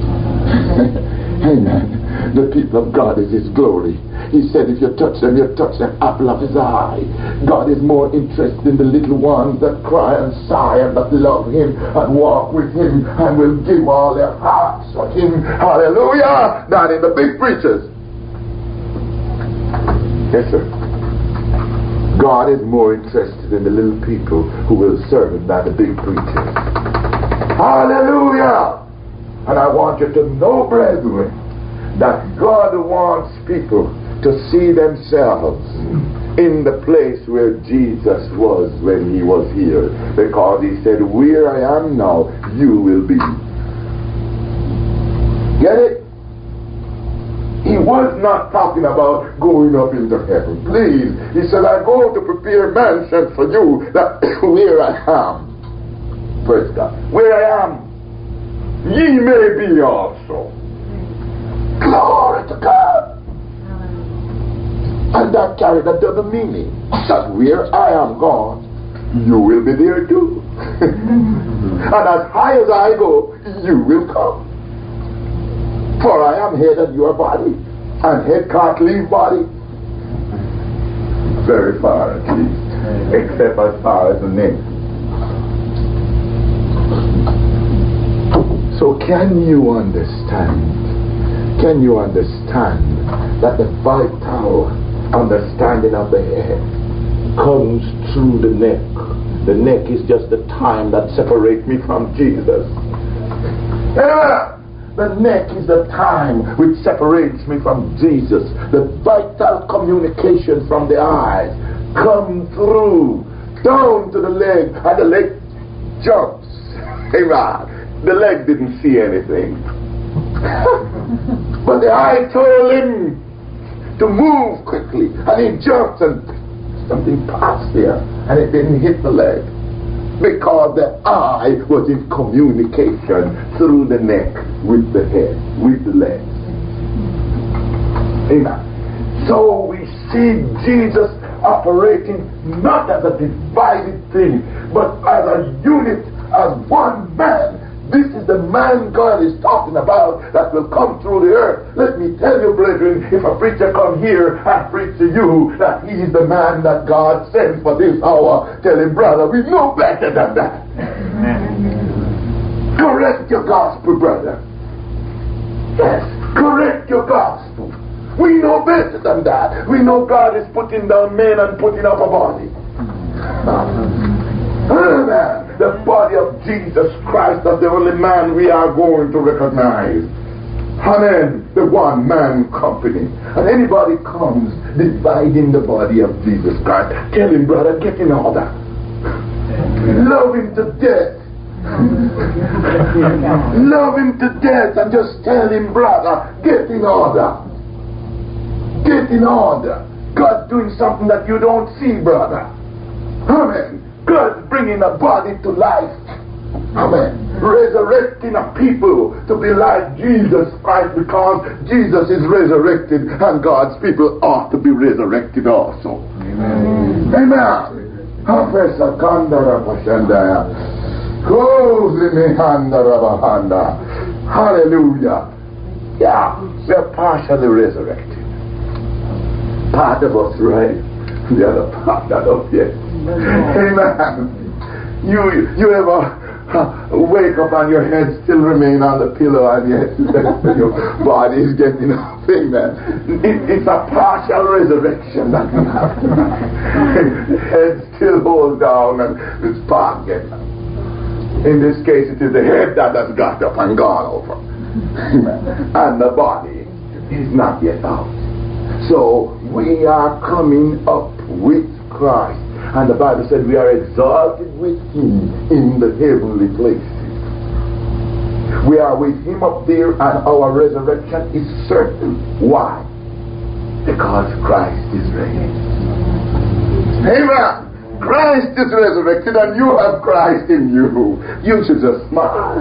Amen. The people of God is his glory. He said if you touch them, you touch the apple of his eye. God is more interested in the little ones that cry and sigh and that love him and walk with him and will give all their hearts for him. Hallelujah. Than in the big preachers. Yes, sir. God is more interested in the little people who will serve him than the big preachers. Hallelujah. And I want you to know, brethren, that God wants people to see themselves in the place where Jesus was when he was here. Because he said, where I am now, you will be. Get it? He was not talking about going up into heaven. Please. He said, I go to prepare mansions for you, that where I am. Praise God. Where I am, ye may be also. Glory to God. And that carried a double meaning. That where I am gone, you will be there too. And as high as I go, you will come. For I am head of your body, and head can't leave body. Very far at least, except as far as the neck. So can you understand? Can you understand that the vital understanding of the head comes through the neck? The neck is just the time that separates me from Jesus. The neck is the time which separates me from Jesus. The vital communication from the eyes comes through down to the leg, and the leg jumps. Amen. The leg didn't see anything. But the eye told him to move quickly, and he jumps, and something passed there, and it didn't hit the leg. Because the eye was in communication through the neck with the head, with the legs. Amen. So we see Jesus operating not as a divided thing, but as a unit, as one man. This is the man God is talking about that will come through the earth. Let me tell you, brethren, if a preacher come here and preach to you that he is the man that God sends for this hour, tell him, brother, we know better than that. Correct your gospel, brother. Yes, correct your gospel. We know better than that. We know God is putting down men and putting up a body. Amen. The body of Jesus Christ is the only man we are going to recognize. Amen. The one man company. And anybody comes dividing the body of Jesus Christ, tell him, brother, get in order. Love him to death. Love him to death, and just tell him, brother, get in order. Get in order. God's doing something that you don't see, brother. Amen. God's bringing a body to life. Amen. Resurrecting a people to be like Jesus Christ, because Jesus is resurrected and God's people ought to be resurrected also. Amen. Amen. Hallelujah. Yeah, we're partially resurrected. Part of us, right? The other part not up yet. Amen. You ever wake up and your head still remain on the pillow, and yet your body is getting up? Amen. It's a partial resurrection that we have tonight. Head still holds down and it's part getting up. In this case, it is the head that has got up and gone over. Amen. And the body is not yet out. So we are coming up with Christ. And the Bible said we are exalted with him in the heavenly places. We are with him up there, and our resurrection is certain. Why? Because Christ is reigning. Amen. Christ is resurrected, and you have Christ in you. You should just smile.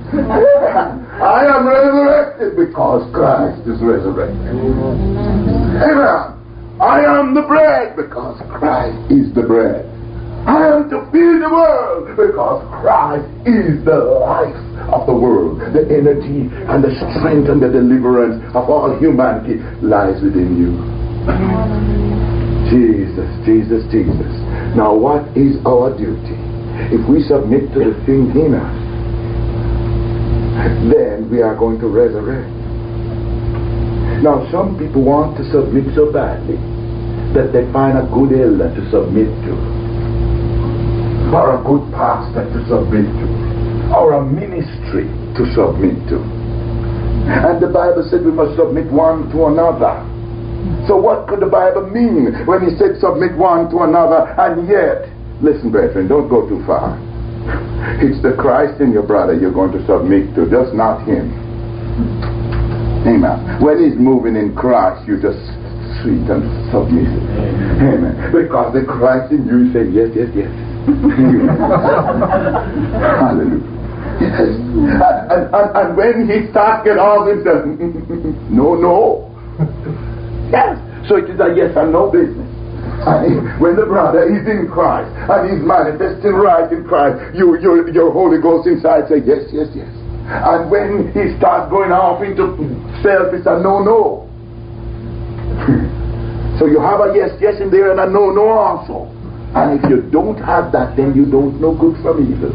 I am resurrected because Christ is resurrected. Amen. I am the bread because Christ is the bread. I am to feed the world because Christ is the life of the world. The energy and the strength and the deliverance of all humanity lies within you. Jesus, Jesus, Jesus. Now what is our duty? If we submit to the things in us, then we are going to resurrect. Now some people want to submit so badly that they find a good elder to submit to, or a good pastor to submit to, or a ministry to submit to. And the Bible said we must submit one to another. So what could the Bible mean when he said submit one to another? And yet, listen brethren, don't go too far. It's the Christ in your brother you're going to submit to, just not him. Amen. When he's moving in Christ, you just sweet and submissive. Amen. Because the Christ in you say yes, yes, yes. Hallelujah. Yes. And when he starts getting off himself, no, no. Yes. So it is a yes and no business. And when the brother is in Christ and he's manifesting right in Christ, your Holy Ghost inside say yes, yes, yes. And when he starts going off into self, it's a no, no. So you have a yes, yes in there and a no, no also. And if you don't have that, then you don't know good from evil.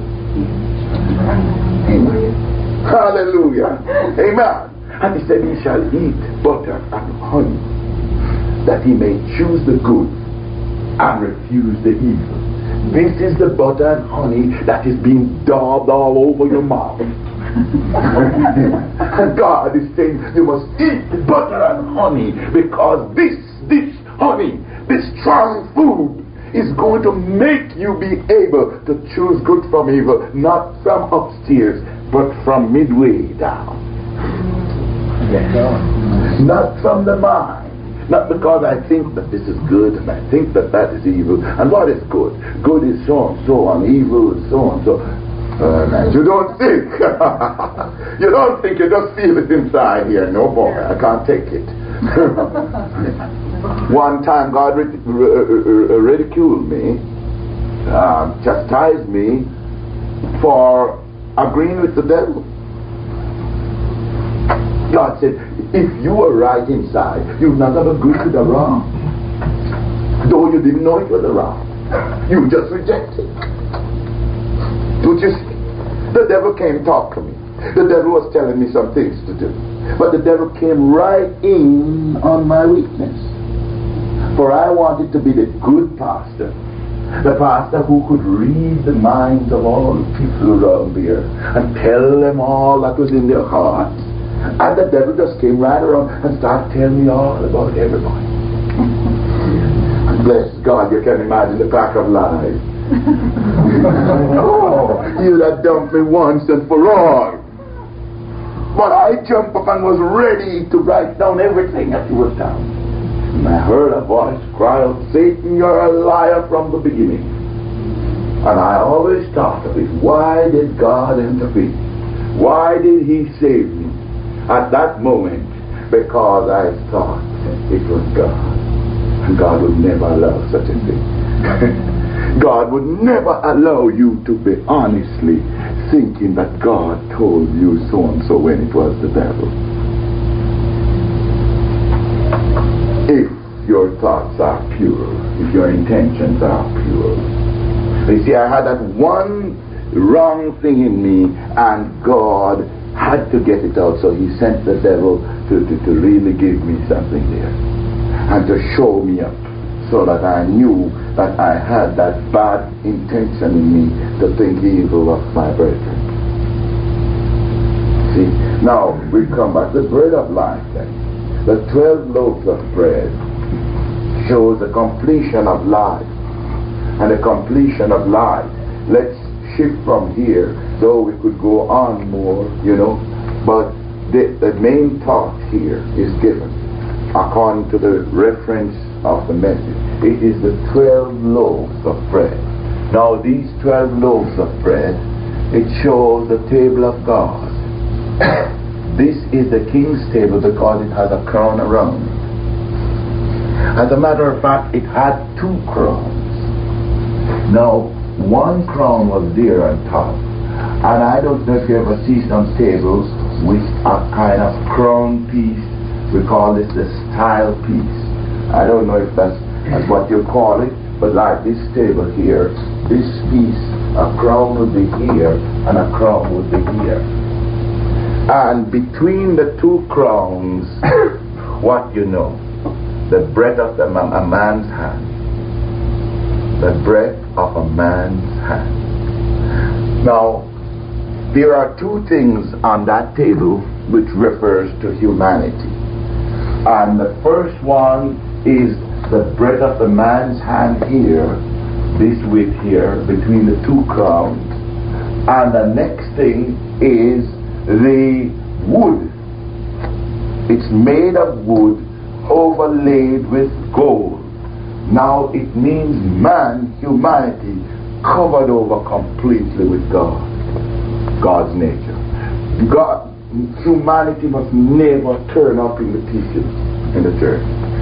Amen. Hallelujah. Amen. And he said, he shall eat butter and honey, that he may choose the good and refuse the evil. This is the butter and honey that is being daubed all over your mouth. And God is saying, you must eat butter and honey, because this honey, this strong food, is going to make you be able to choose good from evil, not from upstairs, but from midway down. Yes. Not from the mind. Not because I think that this is good and I think that that is evil. And what is good? Good is so and so, and evil is so and so. You don't think. You don't think, you just feel it inside here. No boy, I can't take it. One time God ridiculed me, chastised me for agreeing with the devil. God said, if you were right inside, you'd not have agreed with the wrong. Though you didn't know it was the wrong. You just rejected. Don't you see? The devil came to talk to me. The devil was telling me some things to do. But the devil came right in on my weakness. For I wanted to be the good pastor. The pastor who could read the minds of all the people around here and tell them all that was in their hearts. And the devil just came right around and started telling me all about everybody. And bless God, you can imagine the pack of lies. Oh, you have dumped me once and for all. But I jumped up and was ready to write down everything that you was down. And I heard a voice cry out, Satan, you're a liar from the beginning. And I always thought of it. Why did God intervene? Why did he save me at that moment? Because I thought it was God. And God would never allow such a thing. God would never allow you to be honestly thinking that God told you so and so when it was the devil. If your thoughts are pure, if your intentions are pure. You see, I had that one wrong thing in me, and God had to get it out, so he sent the devil to really give me something there and to show me up, so that I knew that I had that bad intention in me to think evil of my brethren. See, now we come back to the bread of life then. The 12 loaves of bread shows the completion of life. And the completion of life. Let's shift from here, though we could go on more, but the main thought here is given according to the reference of the message. It is the 12 loaves of bread. Now these 12 loaves of bread, it shows the table of God. This is the king's table because it has a crown around it. As a matter of fact, it had 2 crowns. Now, one crown was there on top. And I don't know if you ever see some tables with a kind of crown piece. We call this the style piece. I don't know if that's what you call it, but like this table here, this piece, a crown would be here and a crown would be here. And between the 2 crowns, what you know? The breadth of a man's hand. The breadth of a man's hand. Now, there are 2 things on that table which refers to humanity. And the first one is the breadth of the man's hand here, this width here, between the 2 crowns. And the next thing is the wood It's made of wood overlaid with gold. Now it means man, humanity, covered over completely with God. God's nature. Humanity must never turn up in the teachings in the church.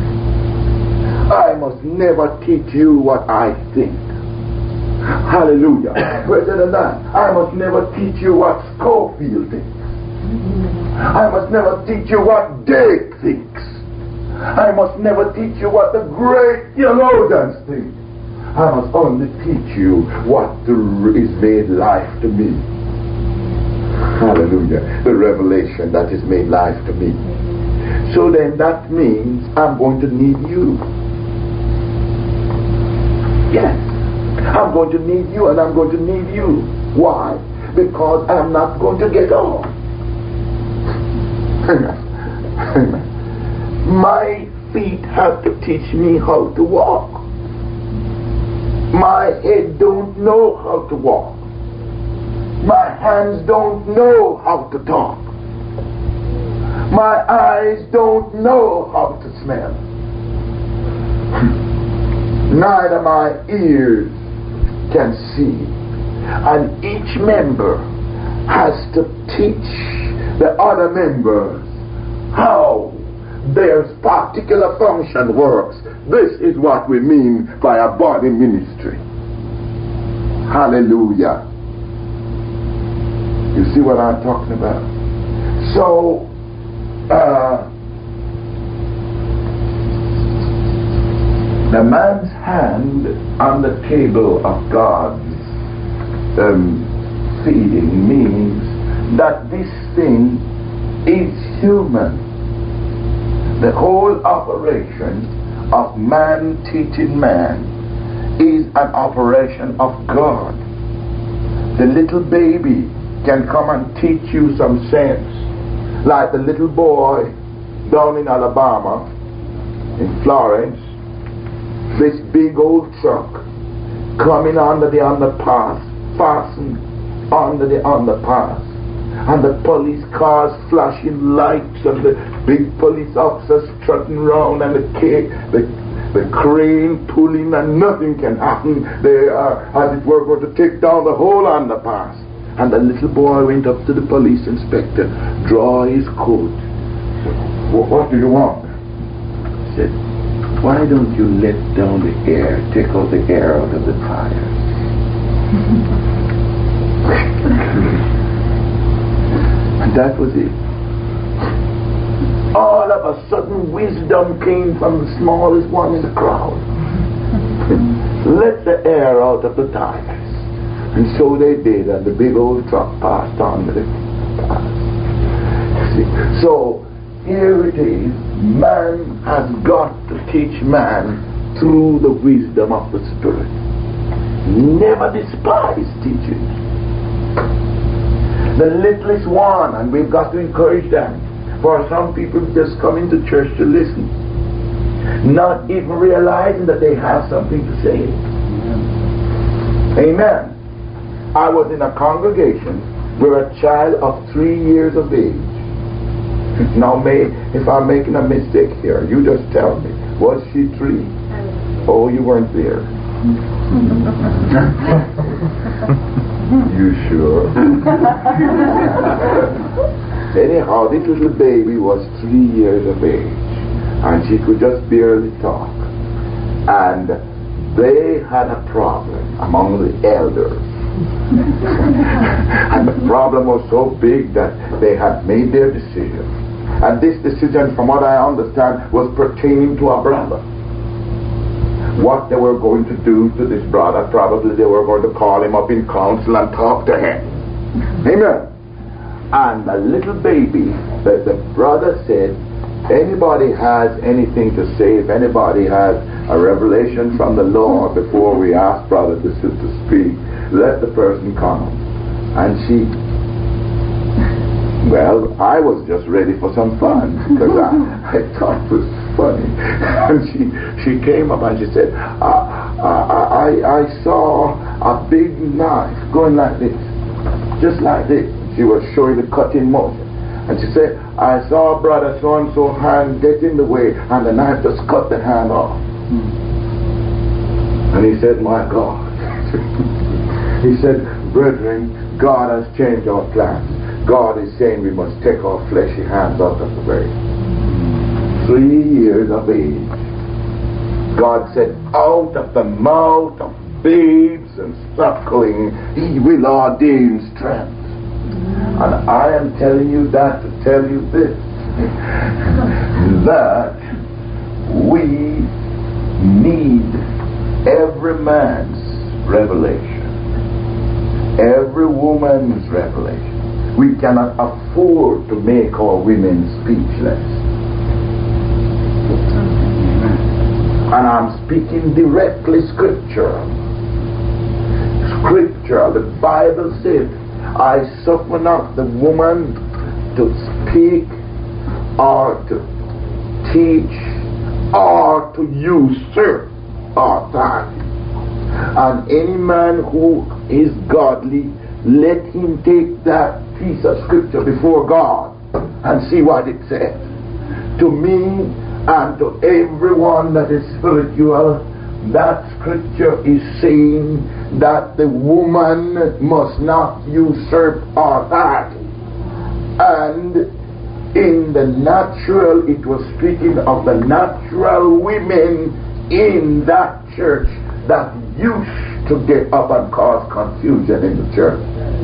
I must never teach you what I think. Hallelujah. Greater than that, I must never teach you what Schofield thinks. I must never teach you what Dake thinks. I must never teach you what the great theologians think. I must only teach you what is made life to me. Hallelujah. The revelation that is made life to me. So then that means I'm going to need you. Yes. I'm going to need you, and I'm going to need you. Why? Because I'm not going to get on. My feet have to teach me how to walk. My head don't know how to walk. My hands don't know how to talk. My eyes don't know how to smell. Neither my ears can see. And each member has to teach the other members how their particular function works. This is what we mean by a body ministry. Hallelujah. You see what I'm talking about? So, the man's hand on the table of God's feeding means that this thing is human. The whole operation of man teaching man is an operation of God. The little baby can come and teach you some sense, like the little boy down in Alabama, in Florence. This big old truck coming under the underpass, fastened under the underpass, and the police cars flashing lights, and the big police officers strutting around, and the crane pulling, and nothing can happen. They are, as it were, going to take down the whole underpass. And the little boy went up to the police inspector, draw his coat. What do you want? He said, why don't you let down the air, take out the air out of the tires? And that was it. All of a sudden wisdom came from the smallest one in the crowd. Let the air out of the tires. And so they did, and the big old truck passed on with it. So here it is. Man has got to teach man through the wisdom of the Spirit. Never despise teaching. The littlest one, and we've got to encourage them. For some people just come into church to listen, not even realizing that they have something to say. Amen. I was in a congregation where a child of 3 years of age. Now, if I'm making a mistake here, you just tell me. Was she 3? Oh, you weren't there. You sure? Anyhow, this little baby was 3 years of age, and she could just barely talk. And they had a problem among the elders. And the problem was so big that they had made their decision. And this decision, from what I understand, was pertaining to a brother. What they were going to do to this brother, probably they were going to call him up in council and talk to him. Amen. And the little baby, the brother said, anybody has anything to say, if anybody has a revelation from the Lord before we ask brother to speak, let the person come. And she, well, I was just ready for some fun, because I thought it was funny. And she came up and she said, I saw a big knife going like this, just like this. She was showing the cutting motion. And she said, I saw brother so-and-so hand get in the way and the knife just cut the hand off. And he said, my God. He said, brethren, God has changed our plans. God is saying we must take our fleshy hands out of the way. 3 years of age. God said, out of the mouth of babes and suckling, He will ordain strength. And I am telling you that to tell you this, that we need every man's revelation, every woman's revelation. We cannot afford to make our women speechless. And I'm speaking directly scriptural. The Bible says, I suffer not the woman to speak or to teach or to usurp authority. And any man who is godly, let him take that piece of scripture before God and see what it says. To me and to everyone that is spiritual, that scripture is saying that the woman must not usurp authority. And in the natural, it was speaking of the natural women in that church that used to get up and cause confusion in the church.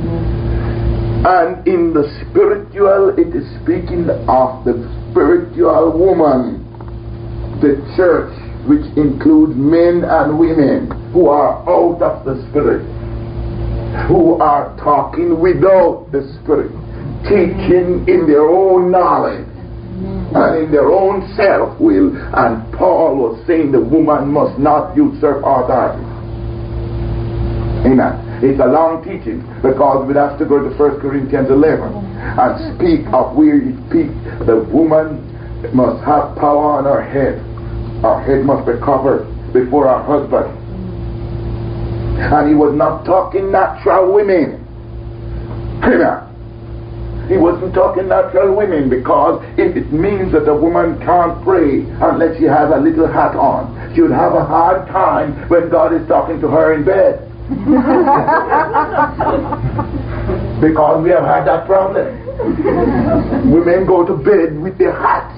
And in the spiritual, it is speaking of the spiritual woman, the church, which includes men and women who are out of the spirit, who are talking without the spirit, teaching in their own knowledge and in their own self-will. And Paul was saying the woman must not usurp authority. Amen. It's a long teaching because we'd have to go to 1 Corinthians 11 and speak of where you speak. The woman must have power on her head. Our head must be covered before our husband. And he was not talking natural women. Amen. He wasn't talking natural women, because if it means that a woman can't pray unless she has a little hat on, she would have a hard time when God is talking to her in bed. Because we have had that problem. Women go to bed with their hats.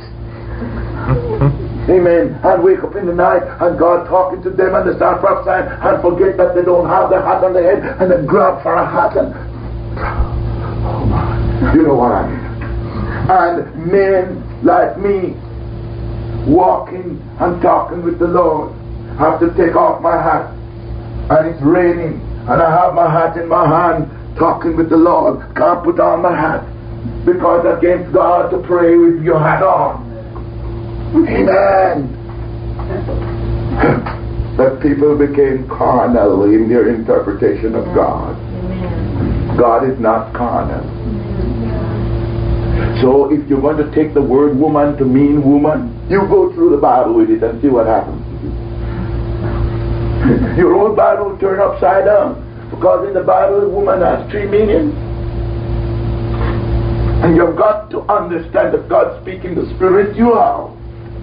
Amen. And wake up in the night and God talking to them and they start prophesying and forget that they don't have their hat on their head and then grab for a hat and oh my, you know what I mean. And men like me walking and talking with the Lord have to take off my hat and it's raining and I have my hat in my hand talking with the Lord. Can't put on my hat because against God to pray with your hat on. Amen. The people became carnal in their interpretation of God. God is not carnal. So if you're going to take the word woman to mean woman, you go through the Bible with it and see what happens. Your own Bible will turn upside down, because in the Bible woman has 3 meanings. And you've got to understand that God's speaking the spiritual.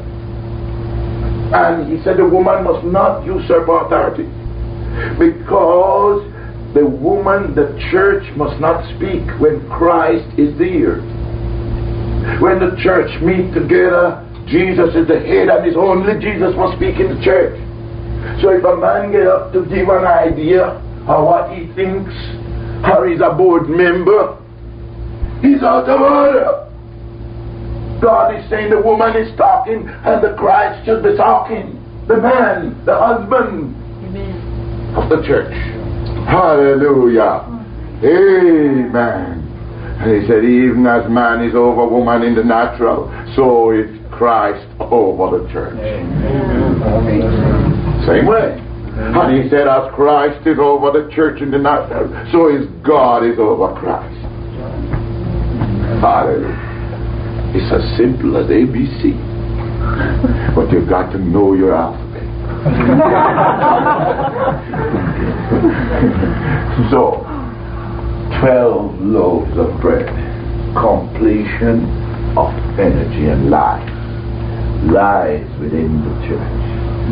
And He said the woman must not usurp authority, because the woman, the church, must not speak when Christ is there. When the church meet together, Jesus is the head and it's only Jesus must speak in the church. So if a man get up to give an idea of what he thinks, or he's a board member, he's out of order. God is saying the woman is talking and the Christ should be talking. The man, the husband of the church. Hallelujah. Amen. And He said, even as man is over woman in the natural, so is Christ over the church. Amen. Same way. And He said, as Christ is over the church in the natural, so is God is over Christ. Hallelujah. It's as simple as ABC. But you've got to know your alphabet. So, 12 loaves of bread. completion of energy and life lies within the church.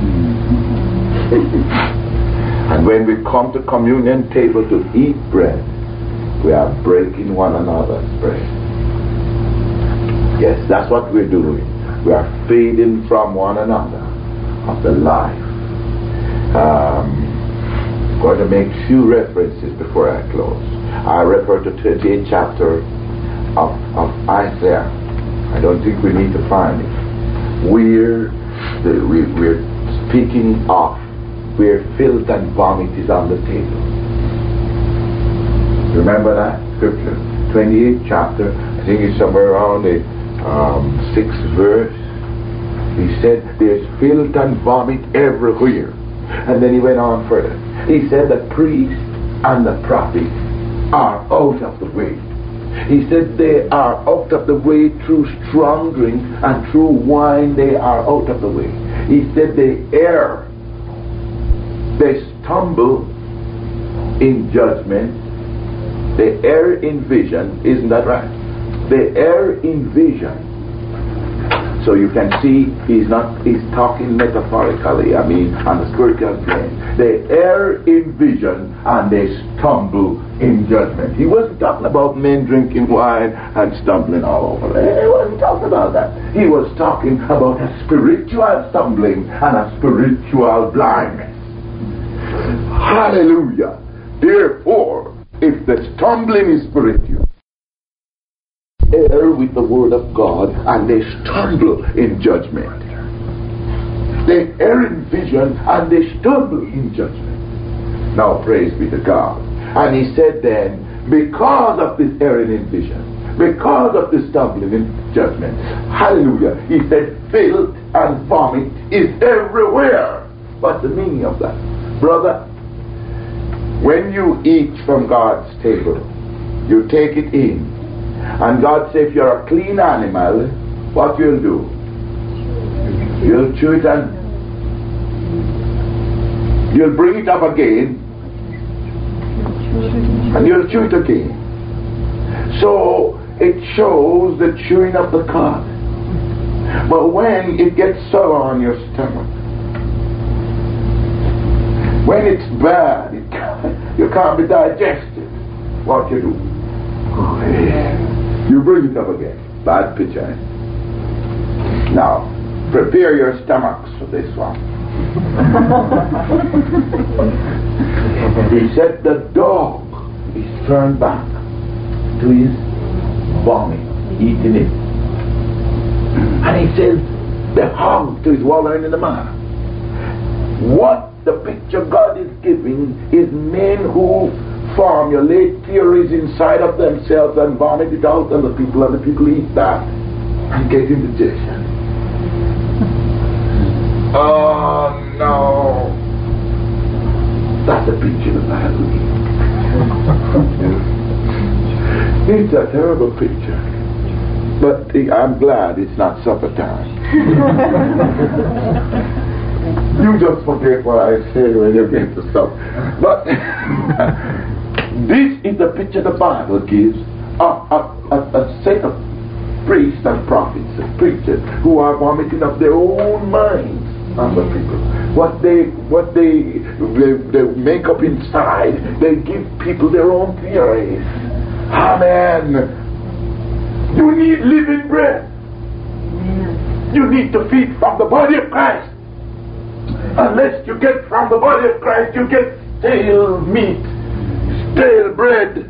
And when we come to communion table to eat bread, we are breaking one another's bread. Yes, that's what we're doing. We are feeding from one another of the life. I'm going to make few references before I close. I refer to 28th chapter of Isaiah. I don't think we need to find it. We're speaking of where filth and vomit is on the table. Remember that scripture? 28th chapter, I think it's somewhere around the 6th verse. He said there's filth and vomit everywhere. And then he went on further. He said the priest and the prophet are out of the way. He said they are out of the way through strong drink, and through wine they are out of the way. He said they err, they stumble in judgment, they err in vision. Isn't that right? They err in vision. So you can see he's talking metaphorically, on the spiritual plane. They err in vision and they stumble in judgment. He wasn't talking about men drinking wine and stumbling all over. He wasn't talking about that. He was talking about a spiritual stumbling and a spiritual blindness. Hallelujah. Therefore, if the stumbling is spiritual, err with the word of God and they stumble in judgment. They err in vision and they stumble in judgment. Now praise be to God. And he said then, because of this erring in vision, because of this stumbling in judgment, hallelujah, he said filth and vomit is everywhere. What's the meaning of that? Brother, when you eat from God's table, you take it in. And God says, if you're a clean animal, what you'll do? You'll chew it and you'll bring it up again and you'll chew it again. So it shows the chewing of the cud. But when it gets sour on your stomach, when it's bad, you can't be digested, what you do? You bring it up again. Bad picture. Now, prepare your stomachs for this one. He said the dog is turned back to his vomit, eating it. And he says the hog to his wallowing in the mire. What the picture God is giving is men who formulate theories inside of themselves and vomit it out on the people, and the people eat that and get indigestion. Oh no, that's a picture of the Bible. It's a terrible picture, but I'm glad it's not supper time. You just forget what I say when you get to supper. But this is the picture the Bible gives of a set of priests and prophets and preachers who are vomiting up their own minds on the people. What they make up inside, they give people their own theories. Amen. You need living bread. You need to feed from the body of Christ. Unless you get from the body of Christ, you get stale meat, stale bread,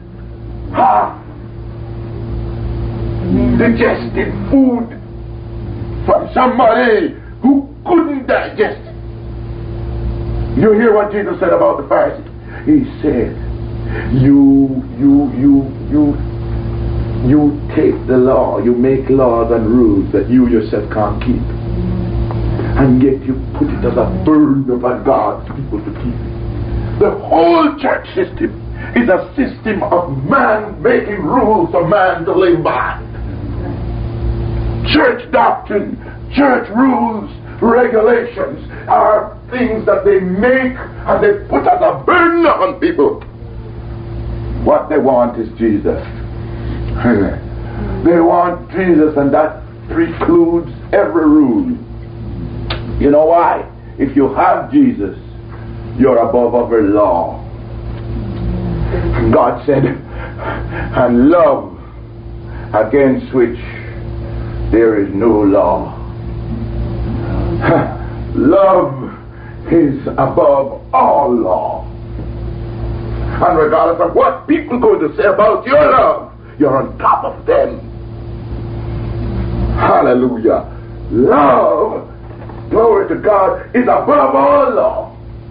digested food from somebody who couldn't digest it. You hear what Jesus said about the Pharisees? He said, you take the law, you make laws and rules that you yourself can't keep. And yet you put it as a burden upon God's people to keep it. The whole church system is a system of man making rules for man to live by. Church doctrine, church rules, regulations are things that they make and they put as a burden on people. What they want is Jesus. They want Jesus, and that precludes every rule. You know why? If you have Jesus, you're above every law. God said, and love, against which there is no law. Love is above all law. And regardless of what people go to say about your love, you're on top of them. Hallelujah. Love, glory to God, is above all law.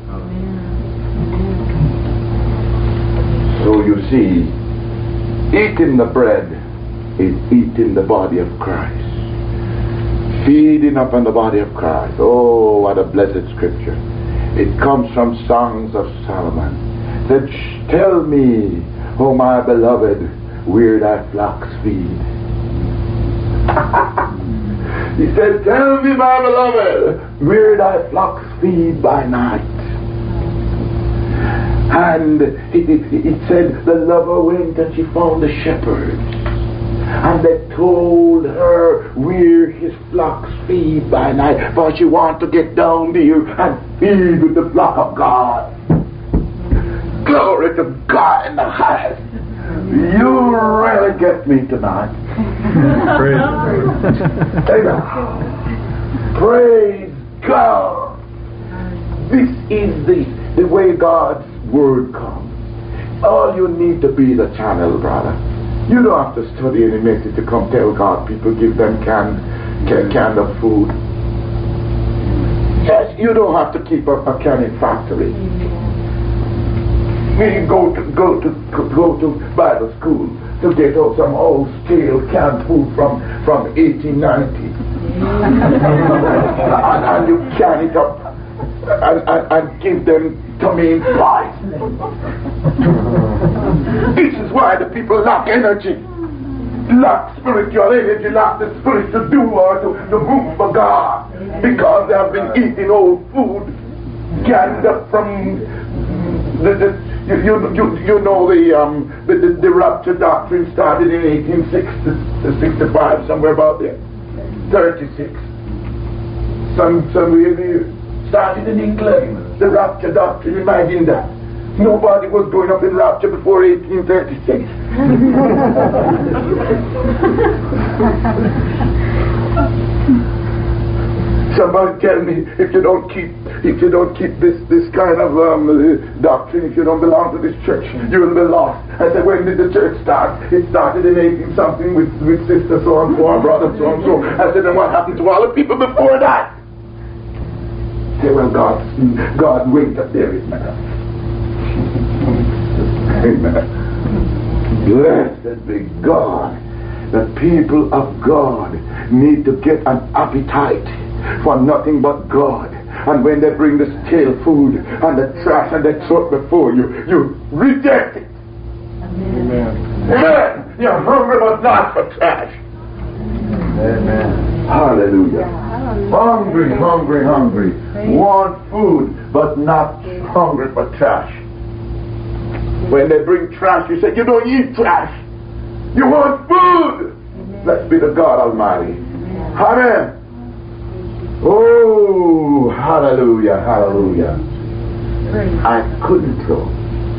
So you see, eating the bread is eating the body of Christ. Feeding upon the body of Christ. Oh, what a blessed scripture. It comes from Songs of Solomon. That tell me, oh my beloved, where thy flocks feed. He said, tell me, my beloved, where thy flocks feed by night. And it said the lover went and she found the shepherds. And they told her where his flocks feed by night. For she wanted to get down there and feed with the flock of God. Glory to God in the highest. You really get me tonight. Amen. Praise God. This is the way God's word comes. All you need to be the channel, brother. You don't have to study any message to come tell God people give them can of food. Yes, you don't have to keep a canning factory. We go to Bible school to get out some old stale canned food from 1890. and you can it up and give them to me in price. This is why the people lack energy, lack spiritual energy, lack the spirit to do or to move for God, because they have been eating old food canned up from you know the rapture doctrine started in 1865, somewhere about there, 36. Some started in England. The rapture doctrine, imagine that. Nobody was going up in rapture before 1836. Somebody tell me, if you don't keep this kind of doctrine, if you don't belong to this church, you will be lost. I said, when did the church start? It started in 18 something with sister so and so and brother so and so. I said, then what happened to all the people before that? Say, well, God winked up there, man. Amen. Blessed be God. The people of God need to get an appetite for nothing but God. And when they bring the stale food and the trash and they throw it before you, you reject it. Amen. Amen. You're hungry but not for trash. Amen. Hallelujah. Hungry. Want food but not hungry for trash. When they bring trash, you say, you don't eat trash. You want food. Let's be the God Almighty. Amen. Oh, hallelujah. I couldn't close.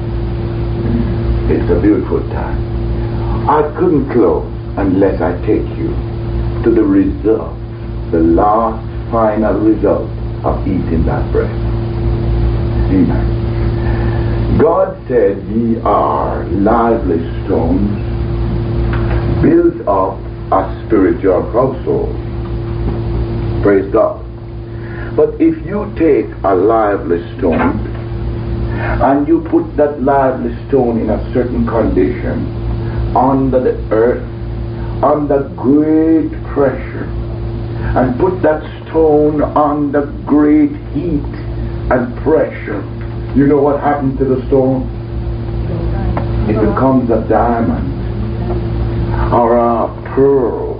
It's a beautiful time. I couldn't close unless I take you to the result, the last final result of eating that bread. Amen. God said, ye are lively stones, built up a spiritual household. Praise God. But if you take a lively stone and you put that lively stone in a certain condition under the earth, under great pressure, and put that stone under great heat and pressure, you know what happens to the stone? It becomes a diamond, or a pearl,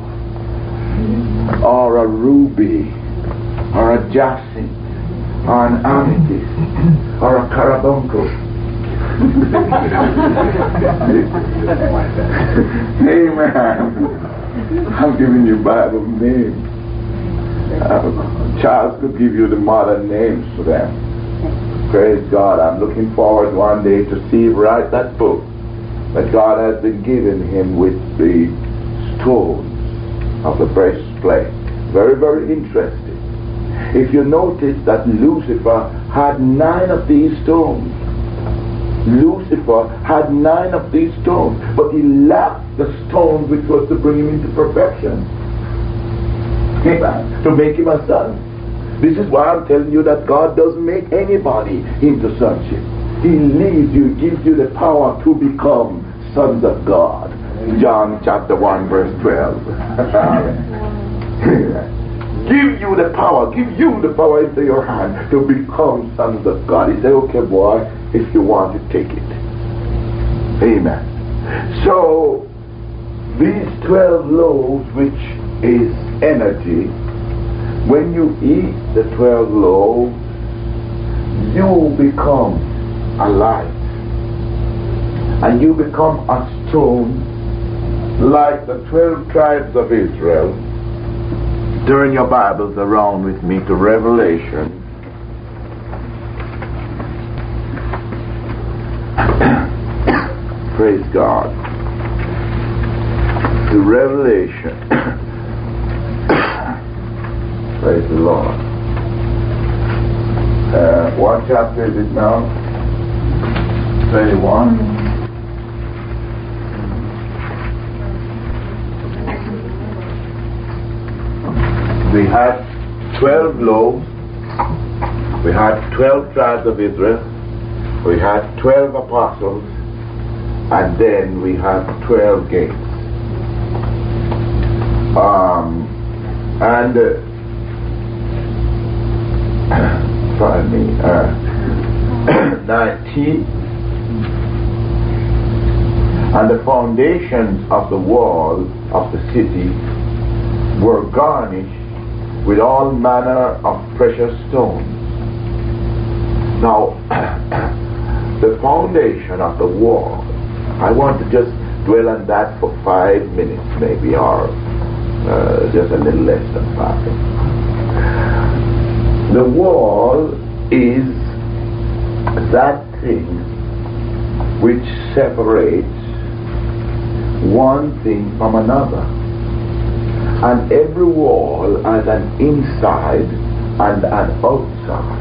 or a ruby, or a jacinth, or an amethyst, or a carbuncle. Amen. I'm giving you Bible names. Charles could give you the modern names for them. Praise God. I'm looking forward one day to see him write that book that God has been giving him with the stones of the breastplate. Very, very interesting. If you notice that Lucifer had 9 of these stones. Lucifer had 9 of these stones, but he lacked the stone which was to bring him into perfection. Amen. To make him a son. This is why I'm telling you that God doesn't make anybody into sonship. He leads you, gives you the power to become sons of God. John chapter 1 verse 12. Give you the power into your hand to become sons of God. He said, okay boy, if you want to take it. Amen. So, these 12 loaves, which is energy, when you eat the 12 loaves, you become a light. And you become a stone like the 12 tribes of Israel. Turn your Bibles around with me to Revelation. Praise God. To Revelation. Praise the Lord. What chapter is it now? 31. We had 12 loaves. We had 12 tribes of Israel. We had 12 apostles. And then we had 12 gates. Pardon me, 19. And the foundations of the wall of the city were garnished with all manner of precious stones. Now, the foundation of the wall, I want to just dwell on that for 5 minutes maybe, or just a little less than 5. The wall is that thing which separates one thing from another. And every wall has an inside and an outside.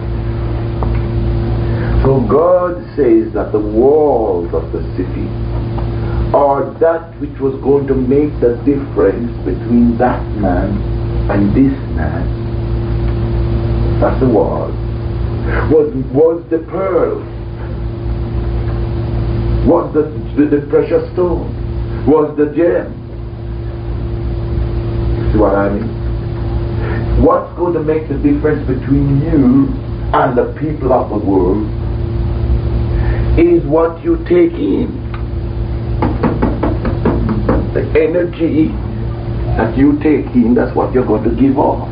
So God says that the walls of the city are that which was going to make the difference between that man and this man. That's the wall. Was the pearl. Was the precious stone. Was the gem. See what I mean? What's going to make the difference between you and the people of the world is what you take in. The energy that you take in, that's what you're going to give off.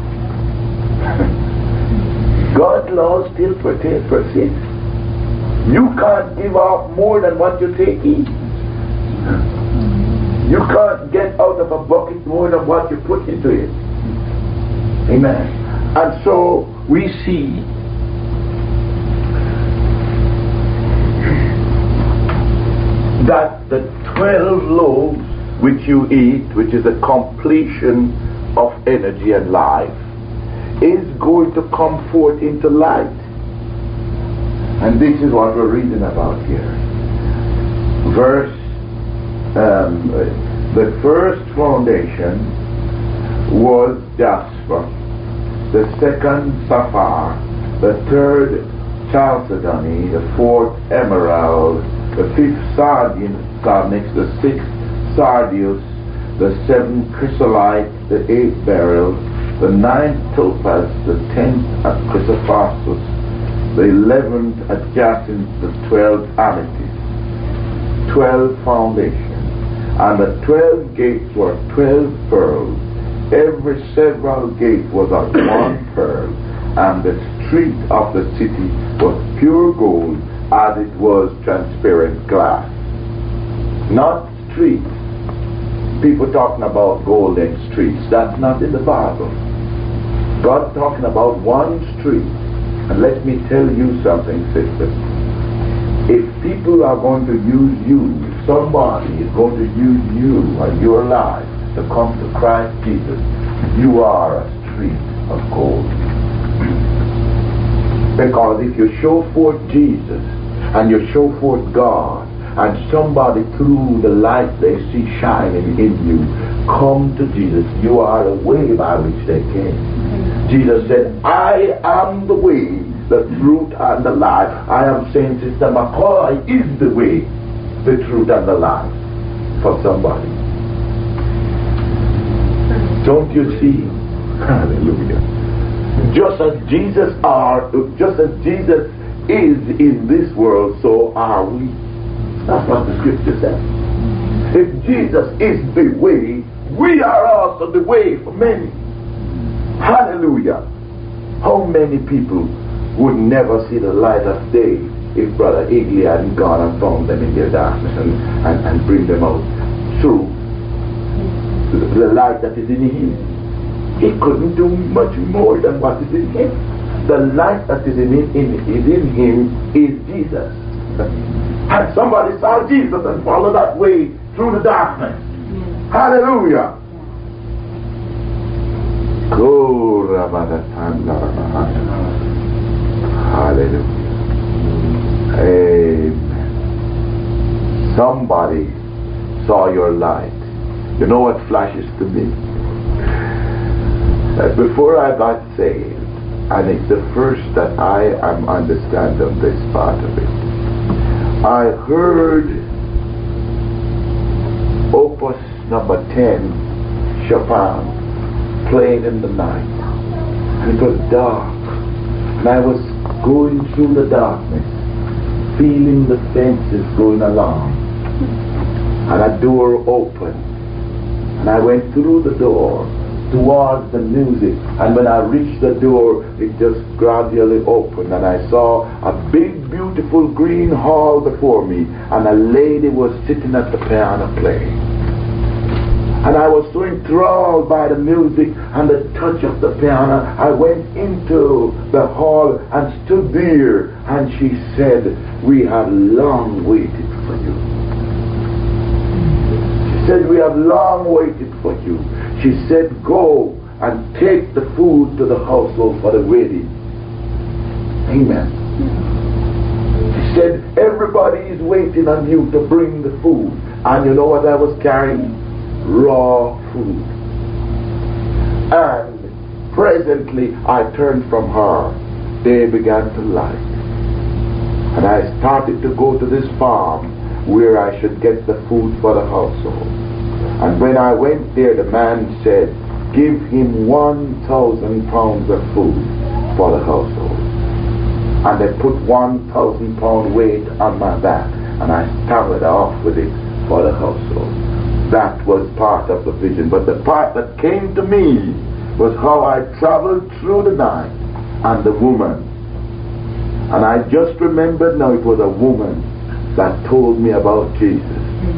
God's law still persists. You can't give off more than what you take in. You can't get out of a bucket more than what you put into it. Amen. And so we see that the 12 loaves which you eat, which is a completion of energy and life, is going to come forth into light. And this is what we're reading about here. The first foundation was jasper, the second sapphire, the third chalcedony, the fourth emerald, the fifth sardonyx, the sixth sardius, the seventh chrysolite, the eighth beryl, the ninth topaz, the 10th chrysoprasus, the 11th jacinth, the 12th amethyst. 12 foundations. And the 12 gates were 12 pearls. Every several gate was of one pearl, and the street of the city was pure gold, as it was transparent glass. Not streets. People talking about golden streets. That's not in the Bible. God's talking about one street. And let me tell you something, sister. If people are going to use you, somebody is going to use you and your life to come to Christ Jesus, you are a street of gold. Because if you show forth Jesus and you show forth God, and somebody through the light they see shining in you come to Jesus, you are the way by which they came. Jesus said, I am the way, the truth, and the life. I am saying, Sister McCoy is the way, the truth, and the life for somebody. Don't you see? Hallelujah. Just as Jesus is in this world, so are we. That's what the scripture says. If Jesus is the way, we are also the way for many. Hallelujah. How many people would never see the light of day if Brother Higley hadn't gone and found them in their darkness and bring them out through the light that is in him? He couldn't do much more than what is in him. The light that is in him is Jesus. And somebody saw Jesus and followed that way through the darkness. Hallelujah. Hallelujah. Amen. Somebody saw your light. You know what flashes to me? That before I got saved, and it's the first that I am understanding this part of it, I heard Opus number 10, Chopin, playing in the night. And it was dark. And I was going through the darkness, feeling the fences going along. And a door opened. And I went through the door towards the music. And when I reached the door, it just gradually opened. And I saw a big, beautiful green hall before me. And a lady was sitting at the piano playing. And I was so enthralled by the music and the touch of the piano. I went into the hall and stood there. And she said, we have long waited for you. She said, we have long waited for you. She said, go and take the food to the household for the wedding. Amen. She said, everybody is waiting on you to bring the food. And you know what I was carrying? Raw food. And presently I turned from her. They began to light. And I started to go to this farm where I should get the food for the household. And when I went there, the man said, give him 1,000 pounds of food for the household. And they put 1,000 pound weight on my back, and I started off with it for the household. That was part of the vision. But the part that came to me was how I traveled through the night and the woman. And I just remembered now it was a woman that told me about Jesus.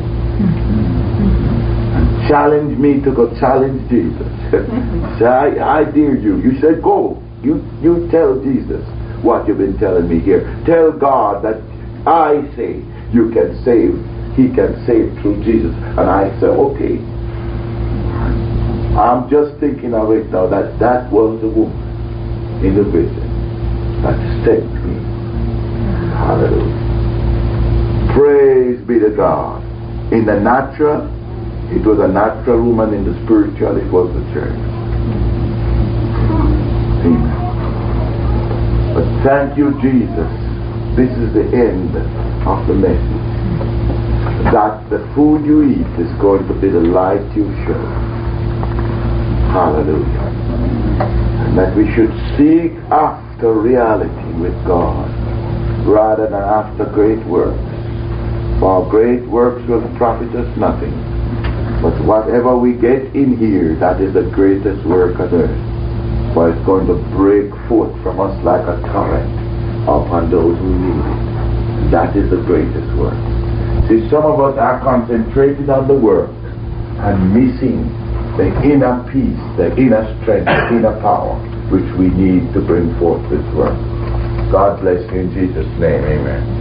And challenged me to go challenge Jesus. So I dare you. You said go. You tell Jesus what you've been telling me here. Tell God that I say you can save. He can save through Jesus. And I said, okay. I'm just thinking of it now that was the woman in the vision that saved me. Hallelujah. Praise be to God. In the natural, it was a natural woman. In the spiritual, it was the church. Amen. But thank you, Jesus. This is the end of the message. That the food you eat is going to be the light you show. Hallelujah. And that we should seek after reality with God rather than after great works. For great works will profit us nothing. But whatever we get in here, that is the greatest work on earth. For it's going to break forth from us like a torrent upon those who need it. That is the greatest work. See, some of us are concentrated on the work and missing the inner peace, the inner strength, the inner power which we need to bring forth this work. God bless you in Jesus' name. Amen.